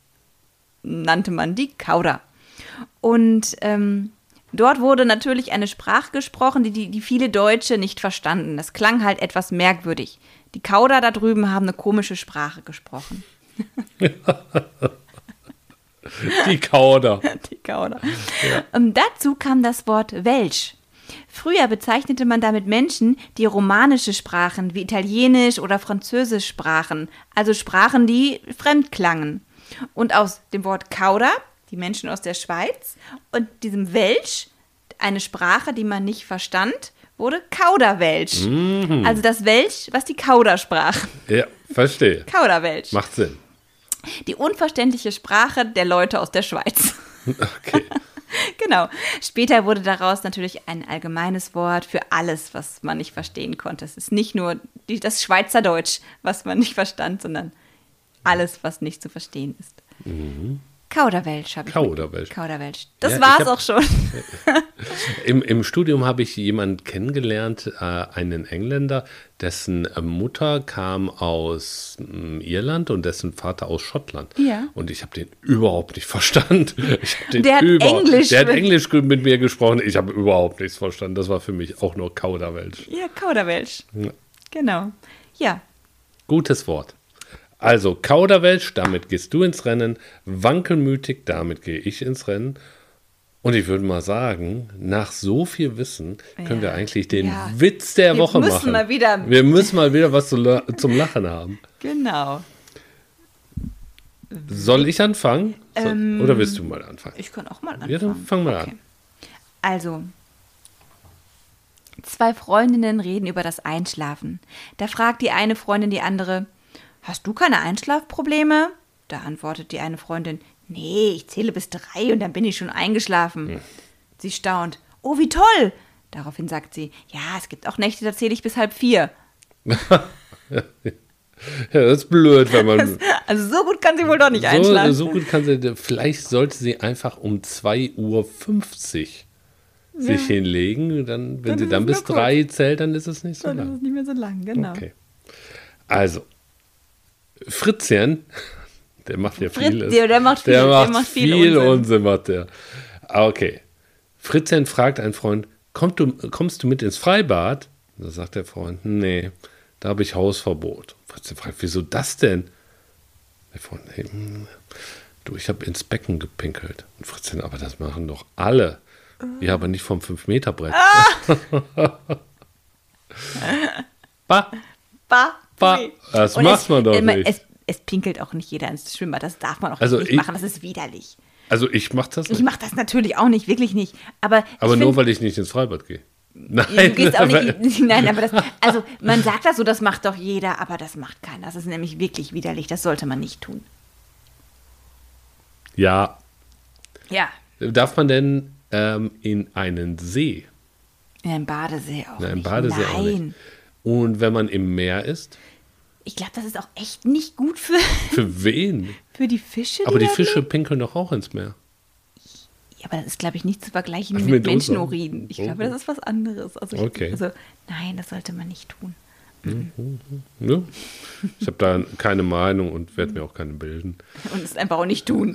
nannte man die Kauder. Und ähm, dort wurde natürlich eine Sprache gesprochen, die, die, die viele Deutsche nicht verstanden. Das klang halt etwas merkwürdig. Die Kauder da drüben haben eine komische Sprache gesprochen. Die Kauder. Die Kauder. Ähm, dazu kam das Wort Welsch. Früher bezeichnete man damit Menschen, die romanische Sprachen wie Italienisch oder Französisch sprachen, also Sprachen, die fremd klangen. Und aus dem Wort Kauder, die Menschen aus der Schweiz, und diesem Welsch, eine Sprache, die man nicht verstand, wurde Kauderwelsch. Mhm. Also das Welsch, was die Kauder sprach. Ja, verstehe. Kauderwelsch. Macht Sinn. Die unverständliche Sprache der Leute aus der Schweiz. Okay. Genau. Später wurde daraus natürlich ein allgemeines Wort für alles, was man nicht verstehen konnte. Es ist nicht nur die, das Schweizerdeutsch, was man nicht verstand, sondern alles, was nicht zu verstehen ist. Kauderwelsch habe ich. Kauderwelsch. Kauderwelsch. Das Ja, war's ich hab- auch schon. Im, Im Studium habe ich jemanden kennengelernt, äh, einen Engländer, dessen äh, Mutter kam aus ähm, Irland und dessen Vater aus Schottland. Ja. Und ich habe den überhaupt nicht verstanden. Ich hab den Der hat überhaupt- Englisch Der hat mit- Englisch mit mir gesprochen. Ich habe überhaupt nichts verstanden. Das war für mich auch nur Kauderwelsch. Ja, Kauderwelsch. Ja. Genau. Ja. Gutes Wort. Also Kauderwelsch, damit gehst du ins Rennen. Wankelmütig, damit gehe ich ins Rennen. Und ich würde mal sagen, nach so viel Wissen können wir Ja. eigentlich den Ja. Witz der Wir Woche müssen machen. mal wieder- Wir müssen mal wieder was zu la- zum Lachen haben. Genau. Soll ich anfangen? So, Ähm, oder willst du mal anfangen? Ich kann auch mal anfangen. Ja, dann fang mal Okay. an. Also, zwei Freundinnen reden über das Einschlafen. Da fragt die eine Freundin die andere, hast du keine Einschlafprobleme? Da antwortet die eine Freundin, nee, ich zähle bis drei und dann bin ich schon eingeschlafen. Hm. Sie staunt, oh, wie toll! Daraufhin sagt sie, ja, es gibt auch Nächte, da zähle ich bis halb vier. Ja, das ist blöd, wenn man Also so gut kann sie wohl doch nicht so, einschlafen. so gut kann sie. Vielleicht sollte sie einfach um zwei Uhr fünfzig sich hinlegen. Dann, wenn Dann sie ist dann es bis nur kurz. drei zählt, dann ist es nicht so Dann ist lang. es nicht mehr so lang, genau. Okay. Also, Fritzchen, der macht ja Fritz, vieles. der, der macht viel, Der macht, der macht viel, viel Unsinn. Unsinn, macht der. Okay. Fritzchen fragt einen Freund, Kommt du, kommst du mit ins Freibad? Da sagt der Freund, nee, da habe ich Hausverbot. Fritzchen fragt, wieso das denn? Der Freund, hey, hm, du, ich habe ins Becken gepinkelt. Und Fritzchen, aber das machen doch alle. Ja, aber nicht vom fünf Meter Brett. Bah, Bah, bah. pui. Das Und macht es, man doch äh, nicht. Es, es pinkelt auch nicht jeder ins Schwimmbad. Das darf man auch Also nicht ich- machen. Das ist widerlich. Also ich mache das Ich nicht. mache das natürlich auch nicht, wirklich nicht. Aber, Aber ich nur, find, weil ich nicht ins Freibad gehe. Nein, du gehst auch aber- nicht. Nein, aber das. Also, man sagt das so, das macht doch jeder, aber das macht keiner. Das ist nämlich wirklich widerlich. Das sollte man nicht tun. Ja, Ja. darf man denn ähm, in einen See? In einem Badesee auch. In einem nicht. Badesee Nein. auch nicht. Und wenn man im Meer ist? Ich glaube, das ist auch echt nicht gut für, Für wen? für die Fische. Aber die da Fische leben. pinkeln doch auch ins Meer. Ja, aber das ist, glaube ich, nicht zu vergleichen Ach, mit, mit Menschenurin. Ich unserem. glaube, das ist was anderes. Also, ich, Okay. also, nein, das sollte man nicht tun. Ne? Ich habe da keine Meinung und werde mir auch keine bilden. Und es einfach auch nicht tun.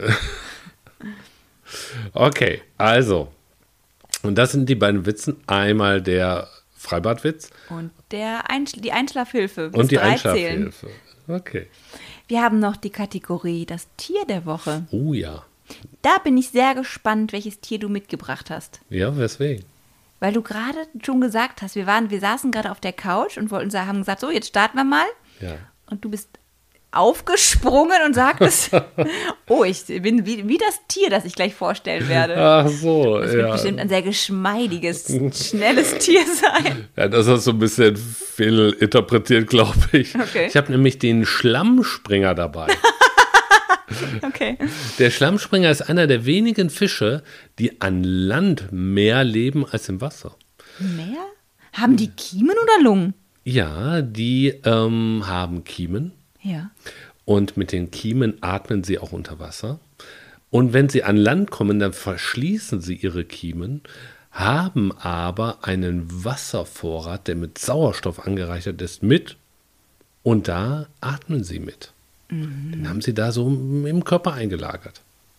Okay, also. Und das sind die beiden Witzen. Einmal der Freibadwitz Und der Einschl die Einschlafhilfe. bis und die drei zählen. Einschlafhilfe. Okay. Wir haben noch die Kategorie das Tier der Woche. Oh ja. Da bin ich sehr gespannt, welches Tier du mitgebracht hast. Ja, weswegen? Weil du gerade schon gesagt hast, wir waren, wir saßen gerade auf der Couch und wollten haben gesagt, so, jetzt starten wir mal. Ja. Und du bist aufgesprungen und sagtest, oh, ich bin wie, wie das Tier, das ich gleich vorstellen werde. Ach so, Das wird ja. bestimmt ein sehr geschmeidiges, schnelles Tier sein. Ja, das hast du ein bisschen fehlinterpretiert, glaube ich. Okay. Ich habe nämlich den Schlammspringer dabei. Okay. Der Schlammspringer ist einer der wenigen Fische, die an Land mehr leben als im Wasser. Mehr? Haben die Kiemen oder Lungen? Ja, die ähm, haben Kiemen Ja. und mit den Kiemen atmen sie auch unter Wasser. Und wenn sie an Land kommen, dann verschließen sie ihre Kiemen, haben aber einen Wasservorrat, der mit Sauerstoff angereichert ist, mit. Und da atmen sie mit. Den haben sie da so im Körper eingelagert.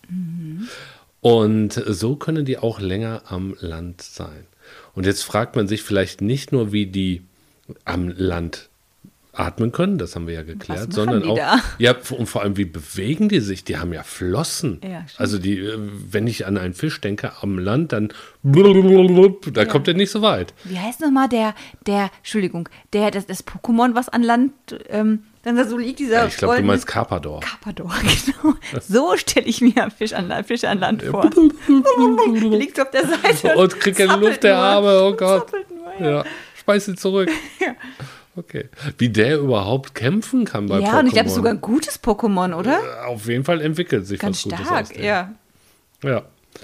Und so können die auch länger am Land sein. Und jetzt fragt man sich vielleicht nicht nur, wie die am Land atmen können, das haben wir ja geklärt, machen sondern die auch, da? ja, und vor allem, wie bewegen die sich? Die haben ja Flossen. Ja, stimmt. Also die, äh, wenn ich an einen Fisch denke am Land, dann da kommt er nicht so weit. Wie heißt nochmal der, der, Entschuldigung, der, das, das Pokémon, was an Land, ähm, dann da so liegt, dieser Ja, ich glaube, du goldene- meinst Carpador. Carpador, genau. So stelle ich mir Fisch an, Fische an Land vor. Liegt so auf der Seite. Und kriegt in die zappelt Luft der nur. Arme, oh Gott. Zappelt nur, ja. Ja, schmeiß sie zurück. Okay. Wie der überhaupt kämpfen kann bei Pokémon. Ja, und ich glaube, es ist sogar ein gutes Pokémon, oder? Auf jeden Fall entwickelt sich Ganz was Gutes stark, aus dem. ja. Ja.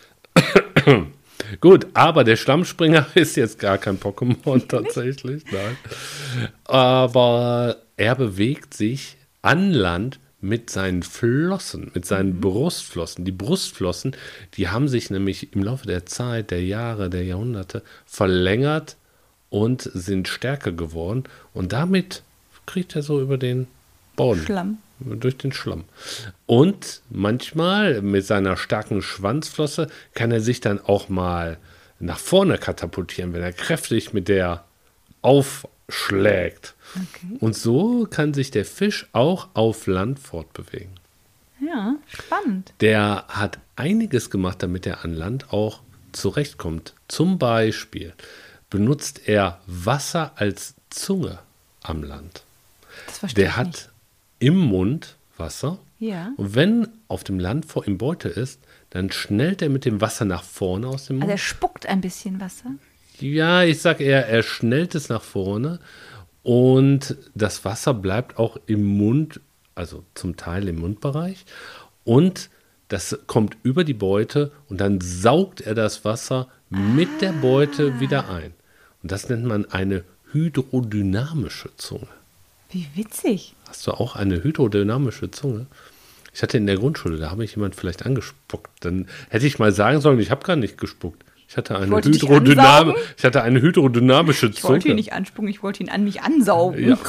Gut, aber der Schlammspringer ist jetzt gar kein Pokémon tatsächlich, nein. Aber er bewegt sich an Land mit seinen Flossen, mit seinen mhm. Brustflossen. Die Brustflossen, die haben sich nämlich im Laufe der Zeit, der Jahre, der Jahrhunderte verlängert und sind stärker geworden. Und damit kriegt er so über den Boden. Schlamm. Durch den Schlamm. Und manchmal mit seiner starken Schwanzflosse kann er sich dann auch mal nach vorne katapultieren, wenn er kräftig mit der aufschlägt. Okay. Und so kann sich der Fisch auch auf Land fortbewegen. Ja, spannend. Der hat einiges gemacht, damit er an Land auch zurechtkommt. Zum Beispiel benutzt er Wasser als Zunge am Land. Das verstehe der ich hat nicht. Im Mund Wasser. Ja. Und wenn auf dem Land vor ihm Beute ist, dann schnellt er mit dem Wasser nach vorne aus dem Mund. Also er spuckt ein bisschen Wasser. Ja, ich sag eher, er schnellt es nach vorne und das Wasser bleibt auch im Mund, also zum Teil im Mundbereich. Und das kommt über die Beute und dann saugt er das Wasser mit ah. der Beute wieder ein. Und das nennt man eine hydrodynamische Zunge. Wie witzig. Hast du auch eine hydrodynamische Zunge? Ich hatte in der Grundschule, da habe ich jemand vielleicht angespuckt. Dann hätte ich mal sagen sollen, ich habe gar nicht gespuckt. Ich hatte eine, ich Hydrodynam- ich hatte eine hydrodynamische Zunge. Ich wollte ihn nicht anspucken, ich wollte ihn an mich ansaugen. Ja.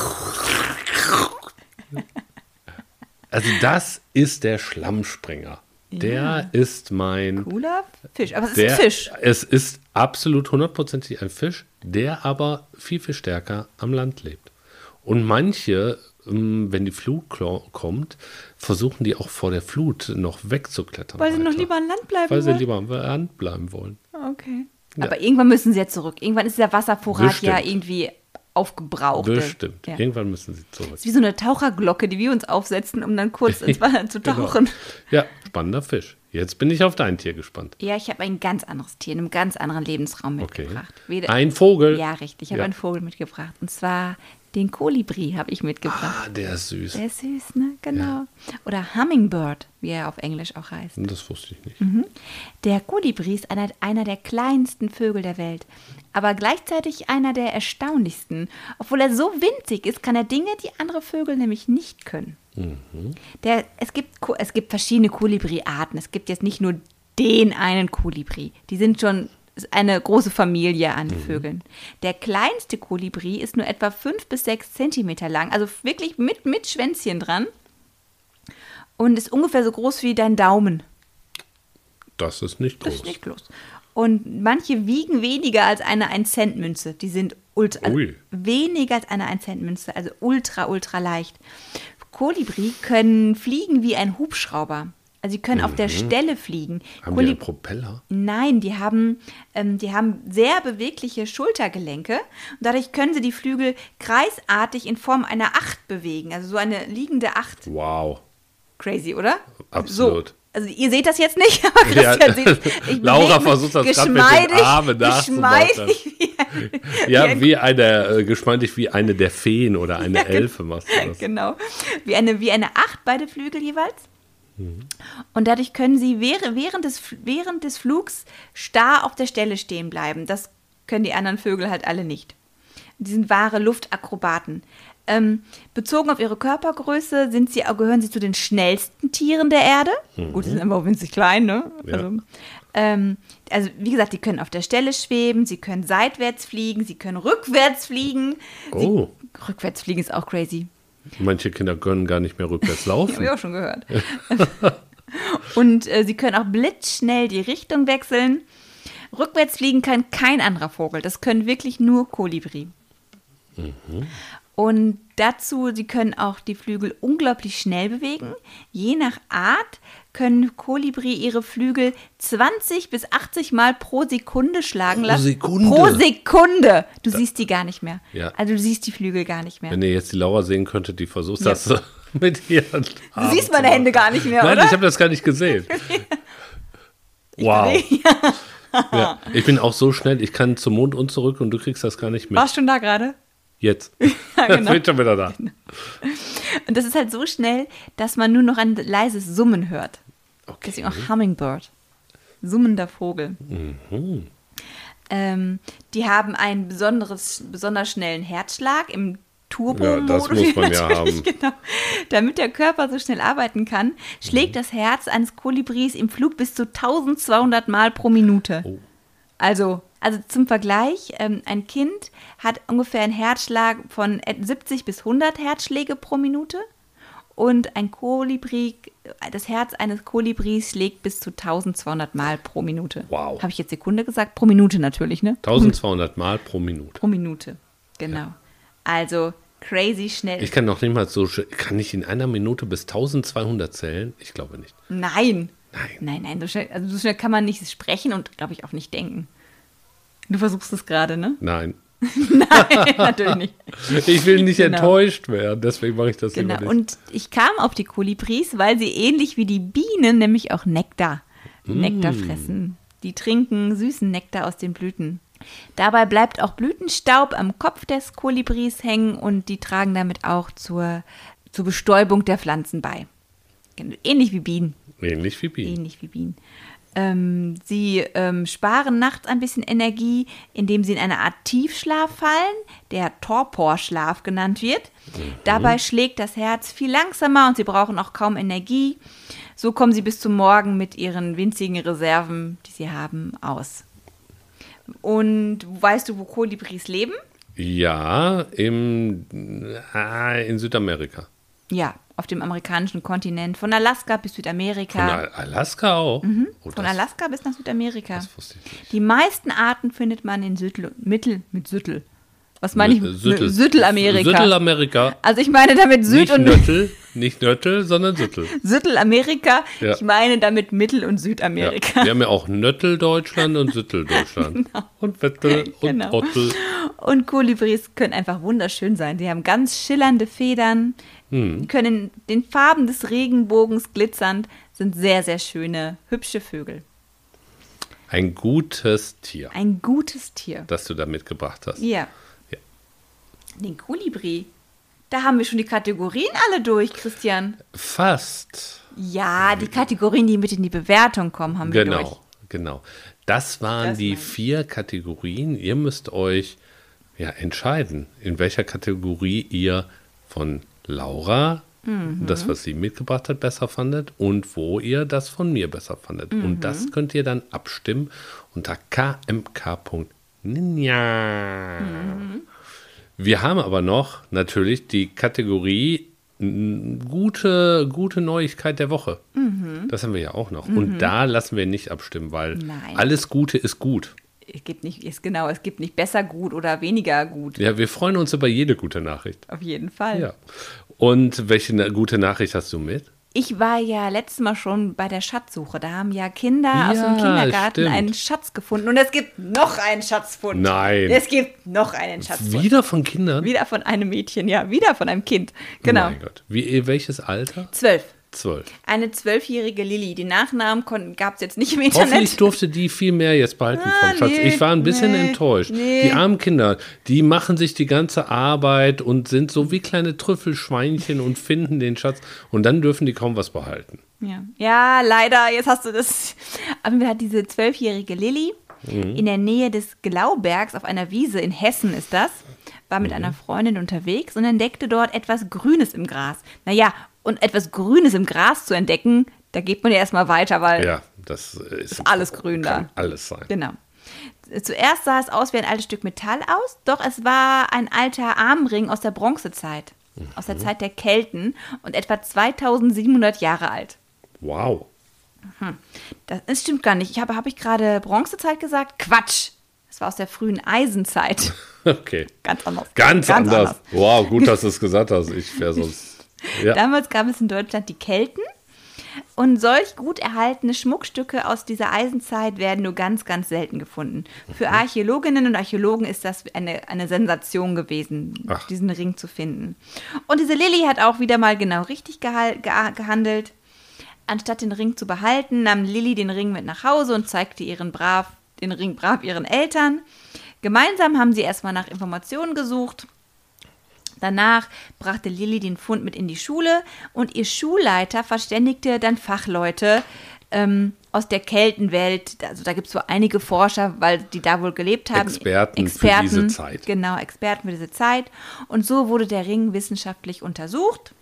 Also das ist der Schlammspringer. Der ja. ist mein... Cooler Fisch, aber es der, ist ein Fisch. Es ist absolut hundertprozentig ein Fisch, der aber viel, viel stärker am Land lebt. Und manche, wenn die Flut kommt, versuchen die auch vor der Flut noch wegzuklettern. Weil sie weiter. noch lieber an Land bleiben Weil wollen? sie lieber am Land bleiben wollen. Okay. Ja. Aber irgendwann müssen sie ja zurück. Irgendwann ist der Wasservorrat Bestimmt. ja irgendwie aufgebraucht. Bestimmt. Ja. Irgendwann müssen sie zurück. Das ist wie so eine Taucherglocke, die wir uns aufsetzen, um dann kurz ins Wasser zu tauchen. Genau. Ja, spannender Fisch. Jetzt bin ich auf dein Tier gespannt. Ja, ich habe ein ganz anderes Tier in einem ganz anderen Lebensraum mitgebracht. Okay. Weder- Ein Vogel? Ja, richtig. Ich habe Ja. einen Vogel mitgebracht. Und zwar den Kolibri habe ich mitgebracht. Ah, der ist süß. Der ist süß, ne? Genau. Oder Hummingbird, wie er auf Englisch auch heißt. Das wusste ich nicht. Mhm. Der Kolibri ist einer, einer der kleinsten Vögel der Welt, aber gleichzeitig einer der erstaunlichsten. Obwohl er so winzig ist, kann er Dinge, die andere Vögel nämlich nicht können. Mhm. Der, es, gibt, Ko- es gibt verschiedene Kolibri-Arten. Es gibt jetzt nicht nur den einen Kolibri. Die sind schon eine große Familie an Mhm. Vögeln. Der kleinste Kolibri ist nur etwa fünf bis sechs Zentimeter lang, also wirklich mit, mit Schwänzchen dran. Und ist ungefähr so groß wie dein Daumen. Das ist nicht groß. Das ist nicht groß. Und manche wiegen weniger als eine ein Cent Münze. Die sind ultra, also Ui. weniger als eine ein Cent Münze, also ultra, ultra leicht. Kolibri können fliegen wie ein Hubschrauber. Also sie können auf der Stelle fliegen. Haben Kolib- die einen Propeller? Nein, die haben, ähm, die haben sehr bewegliche Schultergelenke. Und dadurch können sie die Flügel kreisartig in Form einer Acht bewegen. Also so eine liegende Acht. Wow. Crazy, oder? Absolut. So. Also ihr seht das jetzt nicht, aber Christian Ja. sieht ich Laura bewege versucht das mich gerade mit den geschmeidig- Armen nachzumachen. geschmeidig wie ein- Ja, wie ein- wie eine, äh, geschmeidig wie eine der Feen oder eine Ja, Elfe machst du das. Genau. Wie eine, wie eine Acht, beide Flügel jeweils. Und dadurch können sie während, während, des, während des Flugs starr auf der Stelle stehen bleiben. Das können die anderen Vögel halt alle nicht. Die sind wahre Luftakrobaten. Ähm, bezogen auf ihre Körpergröße sind sie, gehören sie zu den schnellsten Tieren der Erde. Mhm. Gut, die sind aber auch winzig klein, ne? Ja. Also, ähm, also wie gesagt, die können auf der Stelle schweben, sie können seitwärts fliegen, sie können rückwärts fliegen. Oh. Sie, rückwärts fliegen ist auch crazy. Manche Kinder können gar nicht mehr rückwärts laufen. Habe ich auch schon gehört. Und äh, sie können auch blitzschnell die Richtung wechseln. Rückwärts fliegen kann kein anderer Vogel. Das können wirklich nur Kolibri. Mhm. Und dazu, sie können auch die Flügel unglaublich schnell bewegen. Je nach Art können Kolibri ihre Flügel zwanzig bis achtzig Mal pro Sekunde schlagen Pro lassen. Sekunde? Pro Sekunde. Du siehst die gar nicht mehr. Ja. Also du siehst die Flügel gar nicht mehr. Wenn ihr jetzt die Laura sehen könntet, die versucht Ja. das mit ihren Du siehst meine Hände gar nicht mehr, Nein, oder? ich habe das gar nicht gesehen. Wow. Ja, ich bin auch so schnell, ich kann zum Mond und zurück und du kriegst das gar nicht mit. Warst du schon da gerade? Jetzt. Ja, genau. Bin schon wieder da. Und das ist halt so schnell, dass man nur noch ein leises Summen hört. Okay. Deswegen auch Hummingbird. Summender Vogel. Ähm, die haben einen besonderes, besonders schnellen Herzschlag im Turbo-Modus. Ja, das muss man ja haben. Genau. Damit der Körper so schnell arbeiten kann, schlägt das Herz eines Kolibris im Flug bis zu zwölfhundert Mal pro Minute. Oh. Also, also zum Vergleich, ähm, ein Kind hat ungefähr einen Herzschlag von siebzig bis hundert Herzschläge pro Minute und ein Kolibri, das Herz eines Kolibris schlägt bis zu zwölfhundert Mal pro Minute. Wow. Habe ich jetzt Sekunde gesagt? Pro Minute natürlich, ne? zwölfhundert Mal pro Minute. Pro Minute, genau. Ja. Also crazy schnell. Ich kann noch nicht mal so, kann ich in einer Minute bis zwölfhundert zählen? Ich glaube nicht. Nein. Nein. Nein, nein, so schnell, also so schnell kann man nicht sprechen und, glaube ich, auch nicht denken. Du versuchst es gerade, ne? Nein. Nein, natürlich nicht. Ich will nicht Genau. enttäuscht werden, deswegen mache ich das Genau. immer nicht. Und ich kam auf die Kolibris, weil sie ähnlich wie die Bienen nämlich auch Nektar, Mm. Nektar fressen. Die trinken süßen Nektar aus den Blüten. Dabei bleibt auch Blütenstaub am Kopf des Kolibris hängen und die tragen damit auch zur, zur Bestäubung der Pflanzen bei. Ähnlich wie Bienen. Ähnlich wie Bienen. Ähnlich wie Bienen. Ähm, sie ähm, sparen nachts ein bisschen Energie, indem sie in eine Art Tiefschlaf fallen, der Torporschlaf genannt wird. Mhm. Dabei schlägt das Herz viel langsamer und sie brauchen auch kaum Energie. So kommen sie bis zum Morgen mit ihren winzigen Reserven, die sie haben, aus. Und weißt du, wo Kolibris leben? Ja, im, äh, in Südamerika. Ja, auf dem amerikanischen Kontinent, von Alaska bis Südamerika. Von Al- Alaska auch? Mhm. Oh, Von das- Alaska bis nach Südamerika. Das wusste ich nicht. Die meisten Arten findet man in Südl- Mittel, mit Süttel. Was meine ich? Mit Süttel. Süttelamerika. Süttelamerika. Also ich meine damit Süd- Nicht und Nöttel, nicht Nöttel, sondern Süttel. Süttelamerika. Ja. Ich meine damit Mittel- und Ja. Südamerika. Wir haben ja auch Nöttel-Deutschland und Süttel-Deutschland. Und Wettel und Genau. Ottel. Und Kolibris können einfach wunderschön sein. Die haben ganz schillernde Federn, Hm. können in den Farben des Regenbogens glitzernd, sind sehr, sehr schöne, hübsche Vögel. Ein gutes Tier, Ein gutes Tier. das du da mitgebracht hast. Ja. Ja. Den Kolibri. Da haben wir schon die Kategorien alle durch, Christian. Fast. Ja, die Kategorien, die mit in die Bewertung kommen, haben wir durch. Genau, genau. Das waren Das die meine ich. vier Kategorien. Ihr müsst euch ja entscheiden, in welcher Kategorie ihr von Laura Mhm. das, was sie mitgebracht hat, besser fandet und wo ihr das von mir besser fandet. Mhm. Und das könnt ihr dann abstimmen unter k m k punkt ninja. Mhm. Wir haben aber noch natürlich die Kategorie m, gute, gute Neuigkeit der Woche. Das haben wir ja auch noch. Und da lassen wir nicht abstimmen, weil Nein. alles Gute ist gut. Es gibt nicht, ist genau, es gibt nicht besser gut oder weniger gut. Ja, wir freuen uns über jede gute Nachricht. Auf jeden Fall. Ja. Und welche na- gute Nachricht hast du mit? Ich war ja letztes Mal schon bei der Schatzsuche. Da haben ja Kinder aus dem Ja, Kindergarten stimmt. einen Schatz gefunden. Und es gibt noch einen Schatzfund. Nein. Es gibt noch einen Schatzfund. Wieder von Kindern? Wieder von einem Mädchen, ja, wieder von einem Kind. Genau. Mein Gott. Wie, welches Alter? Zwölf. Zwölf. Eine zwölfjährige Lilly. Die Nachnamen gab es jetzt nicht im Internet. Hoffentlich durfte die viel mehr jetzt behalten Ah, vom Schatz. nee, Ich war ein bisschen nee, enttäuscht. nee. Die armen Kinder, die machen sich die ganze Arbeit und sind so wie kleine Trüffelschweinchen und finden den Schatz und dann dürfen die kaum was behalten. Ja. ja, leider, jetzt hast du das. Aber wir hat diese zwölfjährige Lilly Mhm. in der Nähe des Glaubergs auf einer Wiese in Hessen ist das, war mit Mhm. einer Freundin unterwegs und entdeckte dort etwas Grünes im Gras. Naja, und etwas Grünes im Gras zu entdecken, da geht man ja erstmal weiter, weil Ja, das ist, ist alles grün kann da. alles sein. Genau. Zuerst sah es aus wie ein altes Stück Metall aus, doch es war ein alter Armring aus der Bronzezeit, aus der Zeit der Kelten und etwa zweitausendsiebenhundert Jahre alt. Wow. Das, das stimmt gar nicht. Ich habe, habe ich gerade Bronzezeit gesagt? Quatsch! Das war aus der frühen Eisenzeit. Okay. Ganz anders. Ganz, anders. Wow, gut, dass du es gesagt hast. Ich wäre sonst. Ja. Damals gab es in Deutschland die Kelten. Und solch gut erhaltene Schmuckstücke aus dieser Eisenzeit werden nur ganz, ganz selten gefunden. Für Archäologinnen und Archäologen ist das eine, eine Sensation gewesen, Ach. diesen Ring zu finden. Und diese Lilly hat auch wieder mal genau richtig gehal- geha- gehandelt. Anstatt den Ring zu behalten, nahm Lilly den Ring mit nach Hause und zeigte ihren brav, den Ring brav ihren Eltern. Gemeinsam haben sie erstmal nach Informationen gesucht. Danach brachte Lilly den Fund mit in die Schule und ihr Schulleiter verständigte dann Fachleute, ähm, aus der Keltenwelt. Also da gibt es so einige Forscher, weil die da wohl gelebt haben. Experten, Experten für diese Zeit. Genau, Experten für diese Zeit. Und so wurde der Ring wissenschaftlich untersucht.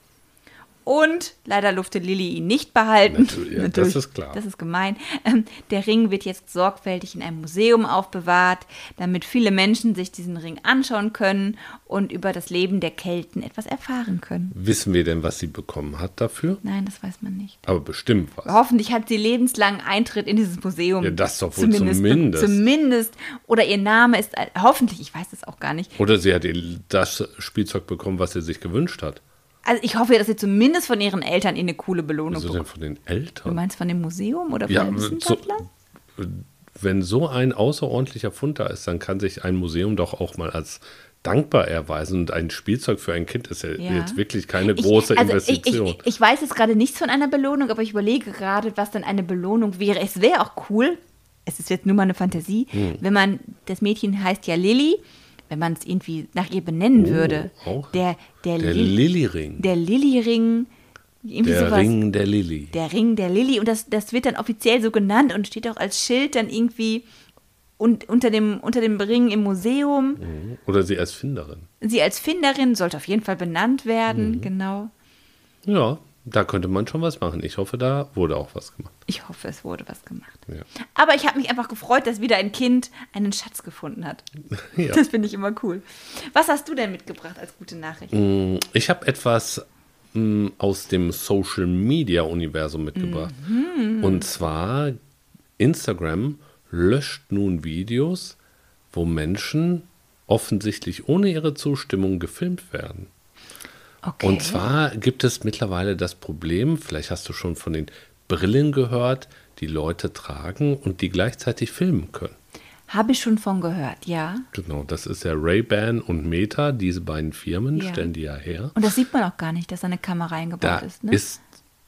Und leider durfte Lilly ihn nicht behalten. Natürlich, ja, Natürlich, das ist klar. Das ist gemein. Ähm, der Ring wird jetzt sorgfältig in einem Museum aufbewahrt, damit viele Menschen sich diesen Ring anschauen können und über das Leben der Kelten etwas erfahren können. Wissen wir denn, was sie bekommen hat dafür? Nein, das weiß man nicht. Aber bestimmt was. Hoffentlich hat sie lebenslangen Eintritt in dieses Museum. Ja, das doch wohl zumindest. Zumindest. Zumindest. Oder ihr Name ist, hoffentlich, ich weiß es auch gar nicht. Oder sie hat das Spielzeug bekommen, was sie sich gewünscht hat. Also ich hoffe, dass sie zumindest von ihren Eltern eine coole Belohnung bekommt. Wieso denn von den Eltern? Du meinst von dem Museum oder von ja, den Wissenschaftlern? So, wenn so ein außerordentlicher Fund da ist, dann kann sich ein Museum doch auch mal als dankbar erweisen. Und ein Spielzeug für ein Kind ist ja, ja. jetzt wirklich keine große ich, also Investition. Ich, ich, ich weiß jetzt gerade nichts von einer Belohnung, aber ich überlege gerade, was dann eine Belohnung wäre. Es wäre auch cool, es ist jetzt nur mal eine Fantasie, hm. wenn man, das Mädchen heißt ja Lilly, wenn man es irgendwie nach ihr benennen oh, würde. Auch der der, der Lil- Lilly-Ring. Der Lilly-Ring. Der sowas. Ring der Lilly. Der Ring der Lilly. Und das, das wird dann offiziell so genannt und steht auch als Schild dann irgendwie und unter dem, unter dem Ring im Museum. Oder sie als Finderin. Sie als Finderin sollte auf jeden Fall benannt werden, mhm. genau. Ja, da könnte man schon was machen. Ich hoffe, da wurde auch was gemacht. Ich hoffe, es wurde was gemacht. Ja. Aber ich habe mich einfach gefreut, dass wieder ein Kind einen Schatz gefunden hat. Ja. Das finde ich immer cool. Was hast du denn mitgebracht als gute Nachricht? Ich habe etwas mh, aus dem Social-Media-Universum mitgebracht. Mhm. Und zwar, Instagram löscht nun Videos, wo Menschen offensichtlich ohne ihre Zustimmung gefilmt werden. Okay. Und zwar gibt es mittlerweile das Problem, vielleicht hast du schon von den Brillen gehört, die Leute tragen und die gleichzeitig filmen können. Habe ich schon von gehört, ja. Genau, das ist ja Ray-Ban und Meta, diese beiden Firmen ja. stellen die ja her. Und das sieht man auch gar nicht, dass da eine Kamera eingebaut da ist, ne? Ist,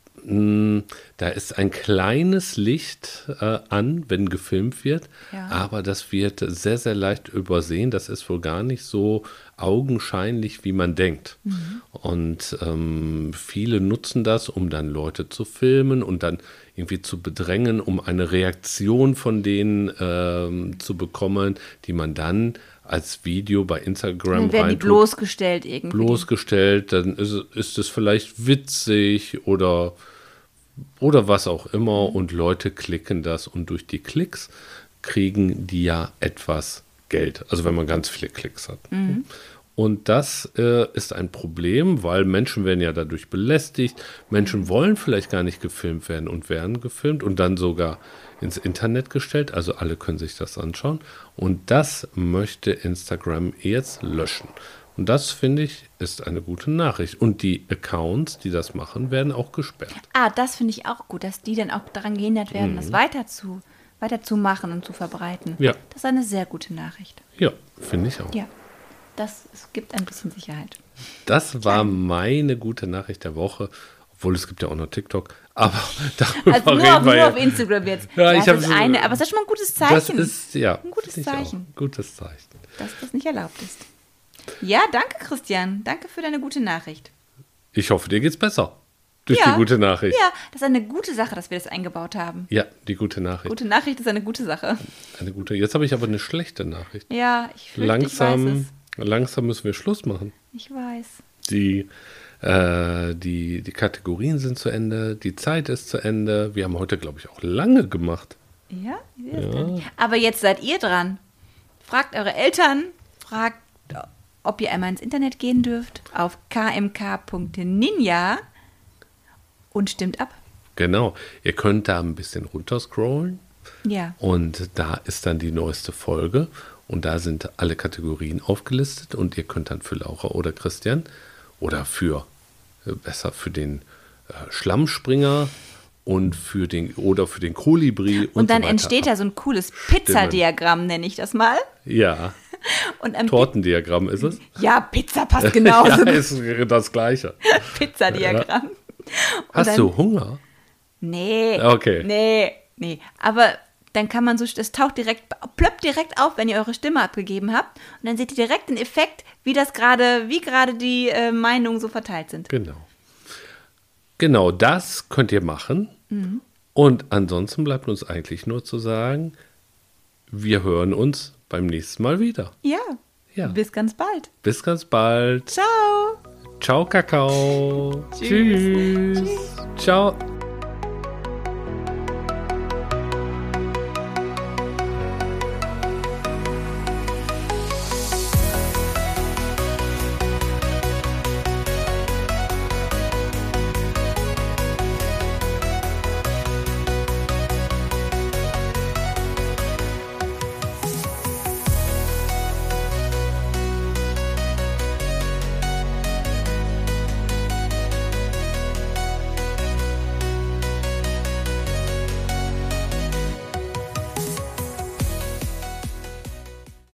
mh, da ist ein kleines Licht äh, an, wenn gefilmt wird, ja. aber das wird sehr, sehr leicht übersehen. Das ist wohl gar nicht so augenscheinlich, wie man denkt. Mhm. Und ähm, viele nutzen das, um dann Leute zu filmen und dann irgendwie zu bedrängen, um eine Reaktion von denen ähm, zu bekommen, die man dann als Video bei Instagram dann werden die bloßgestellt irgendwie. Bloßgestellt, dann ist, ist es vielleicht witzig oder, oder was auch immer und Leute klicken das und durch die Klicks kriegen die ja etwas Geld, also wenn man ganz viele Klicks hat. Mhm. Und das äh, ist ein Problem, weil Menschen werden ja dadurch belästigt. Menschen wollen vielleicht gar nicht gefilmt werden und werden gefilmt und dann sogar ins Internet gestellt. Also alle können sich das anschauen. Und das möchte Instagram jetzt löschen. Und das, finde ich, ist eine gute Nachricht. Und die Accounts, die das machen, werden auch gesperrt. Ah, das finde ich auch gut, dass die dann auch daran gehindert werden, mhm. das weiter zu, weiter zu machen und zu verbreiten. Ja. Das ist eine sehr gute Nachricht. Ja, finde ich auch. Ja. Das es gibt ein bisschen Sicherheit. Das war meine gute Nachricht der Woche, obwohl es gibt ja auch noch TikTok. Aber darüber also nur, reden auf, wir nur ja. auf Instagram jetzt. Ja, ja, ich das so, ist eine, aber es ist schon mal ein gutes Zeichen. Das ist ja ein gutes Zeichen. Auch. Gutes Zeichen. Dass das nicht erlaubt ist. Ja, danke Christian. Danke für deine gute Nachricht. Ich hoffe, dir geht's besser. Durch ja, die gute Nachricht. Ja, das ist eine gute Sache, dass wir das eingebaut haben. Ja, die gute Nachricht. Gute Nachricht ist eine gute Sache. Eine gute. Jetzt habe ich aber eine schlechte Nachricht. Ja, ich fürchte, langsam, ich weiß es. Langsam müssen wir Schluss machen. Ich weiß. Die, äh, die, die Kategorien sind zu Ende, die Zeit ist zu Ende. Wir haben heute, glaube ich, auch lange gemacht. Ja, ja. Aber jetzt seid ihr dran. Fragt eure Eltern, fragt, ob ihr einmal ins Internet gehen dürft, auf k m k punkt ninja und stimmt ab. Genau, ihr könnt da ein bisschen runterscrollen. Ja. Und da ist dann die neueste Folge. Und da sind alle Kategorien aufgelistet. Und ihr könnt dann für Laura oder Christian oder für, äh, besser für den äh, Schlammspringer und für den, oder für den Kolibri. Und, und dann so entsteht da so ein cooles Pizzadiagramm, nenne ich das mal. Ja. Und ein Tortendiagramm ist es? Ja, Pizza passt genauso. Ja, ist das Gleiche. Pizzadiagramm. Hast dann, du Hunger? Nee. Okay. Nee, nee. Aber dann kann man so, das taucht direkt, plöppt direkt auf, wenn ihr eure Stimme abgegeben habt. Und dann seht ihr direkt den Effekt, wie das gerade, wie gerade die äh, Meinungen so verteilt sind. Genau. Genau, das könnt ihr machen. Mhm. Und ansonsten bleibt uns eigentlich nur zu sagen, wir hören uns beim nächsten Mal wieder. Ja, Ja. bis ganz bald. Bis ganz bald. Ciao. Ciao, Kakao. Tschüss. Tschüss. Tschüss. Ciao.